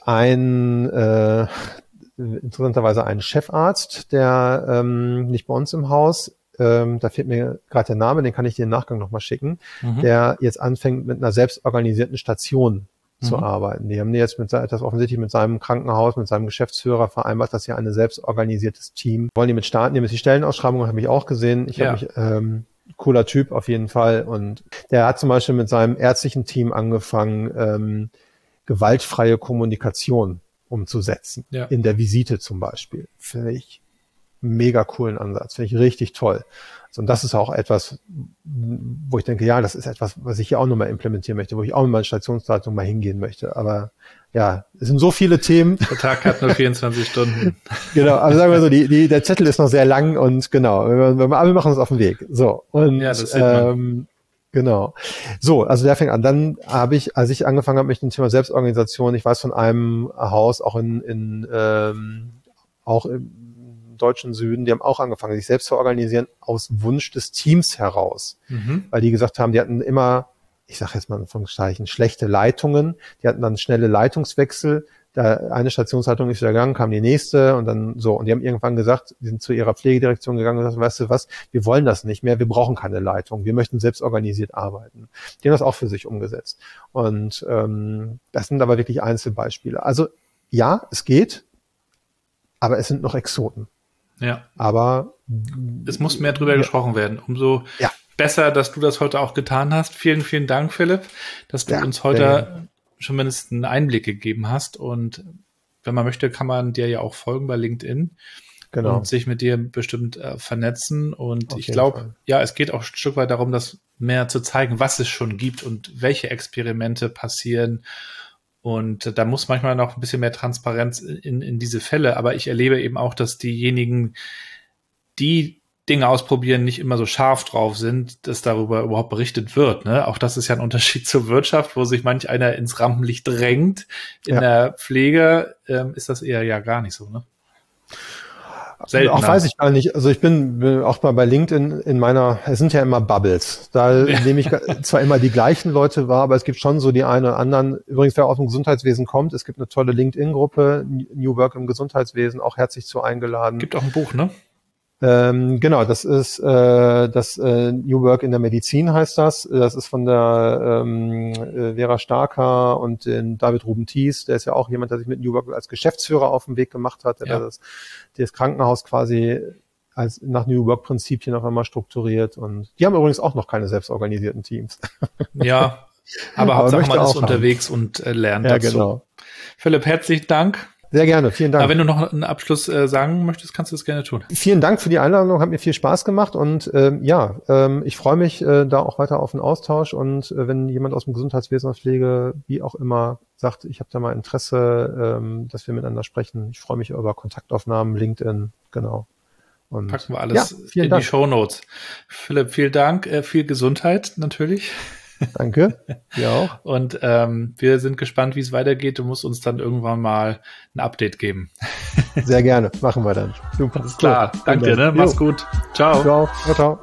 interessanterweise einen Chefarzt, der nicht bei uns im Haus, da fehlt mir gerade der Name, den kann ich dir im Nachgang nochmal schicken, der jetzt anfängt mit einer selbstorganisierten Station zu arbeiten. Die haben jetzt das offensichtlich mit seinem Krankenhaus, mit seinem Geschäftsführer vereinbart, dass sie ein selbstorganisiertes Team wollen die mit starten. Die haben jetzt die Stellenausschreibung, habe ich auch gesehen. Cooler Typ auf jeden Fall. Und der hat zum Beispiel mit seinem ärztlichen Team angefangen, gewaltfreie Kommunikation umzusetzen. Ja. In der Visite zum Beispiel. Finde ich mega coolen Ansatz. Finde ich richtig toll. Und das ist auch etwas, wo ich denke, ja, das ist etwas, was ich hier auch nochmal implementieren möchte, wo ich auch mit meiner Stationsleitung mal hingehen möchte. Aber ja, es sind so viele Themen. Der Tag hat nur 24 Stunden. Genau, also sagen wir so, der Zettel ist noch sehr lang und genau, wir machen uns auf den Weg. So, und ja, das sieht man. Genau. So, also der fängt an. Dann habe ich, als ich angefangen habe mit dem Thema Selbstorganisation, ich weiß von einem Haus auch auch im deutschen Süden, die haben auch angefangen, sich selbst zu organisieren aus Wunsch des Teams heraus. Weil die gesagt haben, die hatten immer, ich sage jetzt mal in Anführungszeichen, schlechte Leitungen, die hatten dann schnelle Leitungswechsel, da eine Stationsleitung ist wieder gegangen, kam die nächste und dann so. Und die haben irgendwann gesagt, die sind zu ihrer Pflegedirektion gegangen und gesagt, weißt du was, wir wollen das nicht mehr, wir brauchen keine Leitung, wir möchten selbst organisiert arbeiten. Die haben das auch für sich umgesetzt. Und das sind aber wirklich Einzelbeispiele. Also ja, es geht, aber es sind noch Exoten. Ja. Aber es muss mehr drüber gesprochen werden. Umso besser, dass du das heute auch getan hast. Vielen, vielen Dank, Philipp, dass du uns heute schon mindestens einen Einblick gegeben hast. Und wenn man möchte, kann man dir ja auch folgen bei LinkedIn und sich mit dir bestimmt vernetzen. Und ich glaube, ja, es geht auch ein Stück weit darum, das mehr zu zeigen, was es schon gibt und welche Experimente passieren. Und da muss manchmal noch ein bisschen mehr Transparenz in diese Fälle. Aber ich erlebe eben auch, dass diejenigen, die Dinge ausprobieren, nicht immer so scharf drauf sind, dass darüber überhaupt berichtet wird. Ne? Auch das ist ja ein Unterschied zur Wirtschaft, wo sich manch einer ins Rampenlicht drängt. In der Pflege ist das eher ja gar nicht so. Ne? Seltener. Auch weiß ich gar nicht. Also ich bin auch mal bei LinkedIn es sind ja immer Bubbles. Da nehme ich zwar immer die gleichen Leute wahr, aber es gibt schon so die einen oder anderen. Übrigens, wer aus dem Gesundheitswesen kommt, es gibt eine tolle LinkedIn-Gruppe, New Work im Gesundheitswesen, auch herzlich zu eingeladen. Gibt auch ein Buch, ne? Genau, das ist das New Work in der Medizin heißt das. Das ist von der Vera Starker und den David Ruben-Thies. Der ist ja auch jemand, der sich mit New Work als Geschäftsführer auf den Weg gemacht hat, der das Krankenhaus quasi als nach New Work-Prinzipien auf einmal strukturiert. Und die haben übrigens auch noch keine selbstorganisierten Teams. Ja, aber Hauptsache man ist unterwegs und lernt dazu. Genau. Philipp, herzlichen Dank. Sehr gerne, vielen Dank. Aber wenn du noch einen Abschluss sagen möchtest, kannst du das gerne tun. Vielen Dank für die Einladung, hat mir viel Spaß gemacht und ich freue mich da auch weiter auf den Austausch und wenn jemand aus dem Gesundheitswesen oder Pflege, wie auch immer, sagt, ich habe da mal Interesse, dass wir miteinander sprechen. Ich freue mich über Kontaktaufnahmen, LinkedIn, genau. Und packen wir alles in die Shownotes. Philipp, vielen Dank, viel Gesundheit natürlich. Danke, dir auch. Und wir sind gespannt, wie es weitergeht. Du musst uns dann irgendwann mal ein Update geben. Sehr gerne, machen wir dann. Super. Alles klar, danke dir, ne? Mach's gut. Ciao. Ciao. Ciao.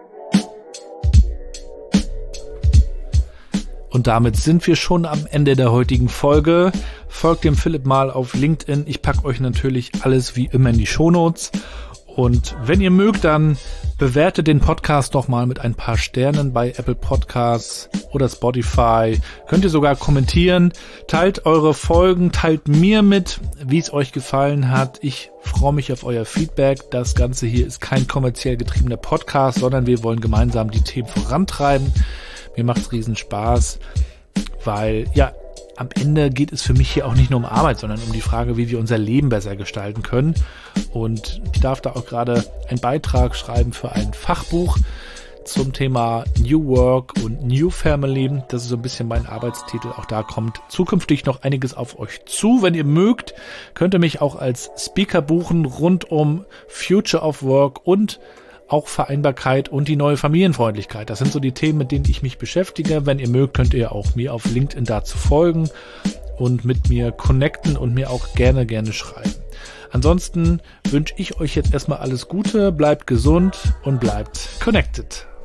Und damit sind wir schon am Ende der heutigen Folge. Folgt dem Philipp mal auf LinkedIn. Ich packe euch natürlich alles wie immer in die Shownotes. Und wenn ihr mögt, dann bewertet den Podcast doch mal mit ein paar Sternen bei Apple Podcasts oder Spotify. Könnt ihr sogar kommentieren. Teilt eure Folgen, teilt mir mit, wie es euch gefallen hat. Ich freue mich auf euer Feedback. Das Ganze hier ist kein kommerziell getriebener Podcast, sondern wir wollen gemeinsam die Themen vorantreiben. Mir macht's riesen Spaß, weil am Ende geht es für mich hier auch nicht nur um Arbeit, sondern um die Frage, wie wir unser Leben besser gestalten können. Und ich darf da auch gerade einen Beitrag schreiben für ein Fachbuch zum Thema New Work und New Family. Das ist so ein bisschen mein Arbeitstitel. Auch da kommt zukünftig noch einiges auf euch zu. Wenn ihr mögt, könnt ihr mich auch als Speaker buchen rund um Future of Work und auch Vereinbarkeit und die neue Familienfreundlichkeit. Das sind so die Themen, mit denen ich mich beschäftige. Wenn ihr mögt, könnt ihr auch mir auf LinkedIn dazu folgen und mit mir connecten und mir auch gerne schreiben. Ansonsten wünsche ich euch jetzt erstmal alles Gute, bleibt gesund und bleibt connected.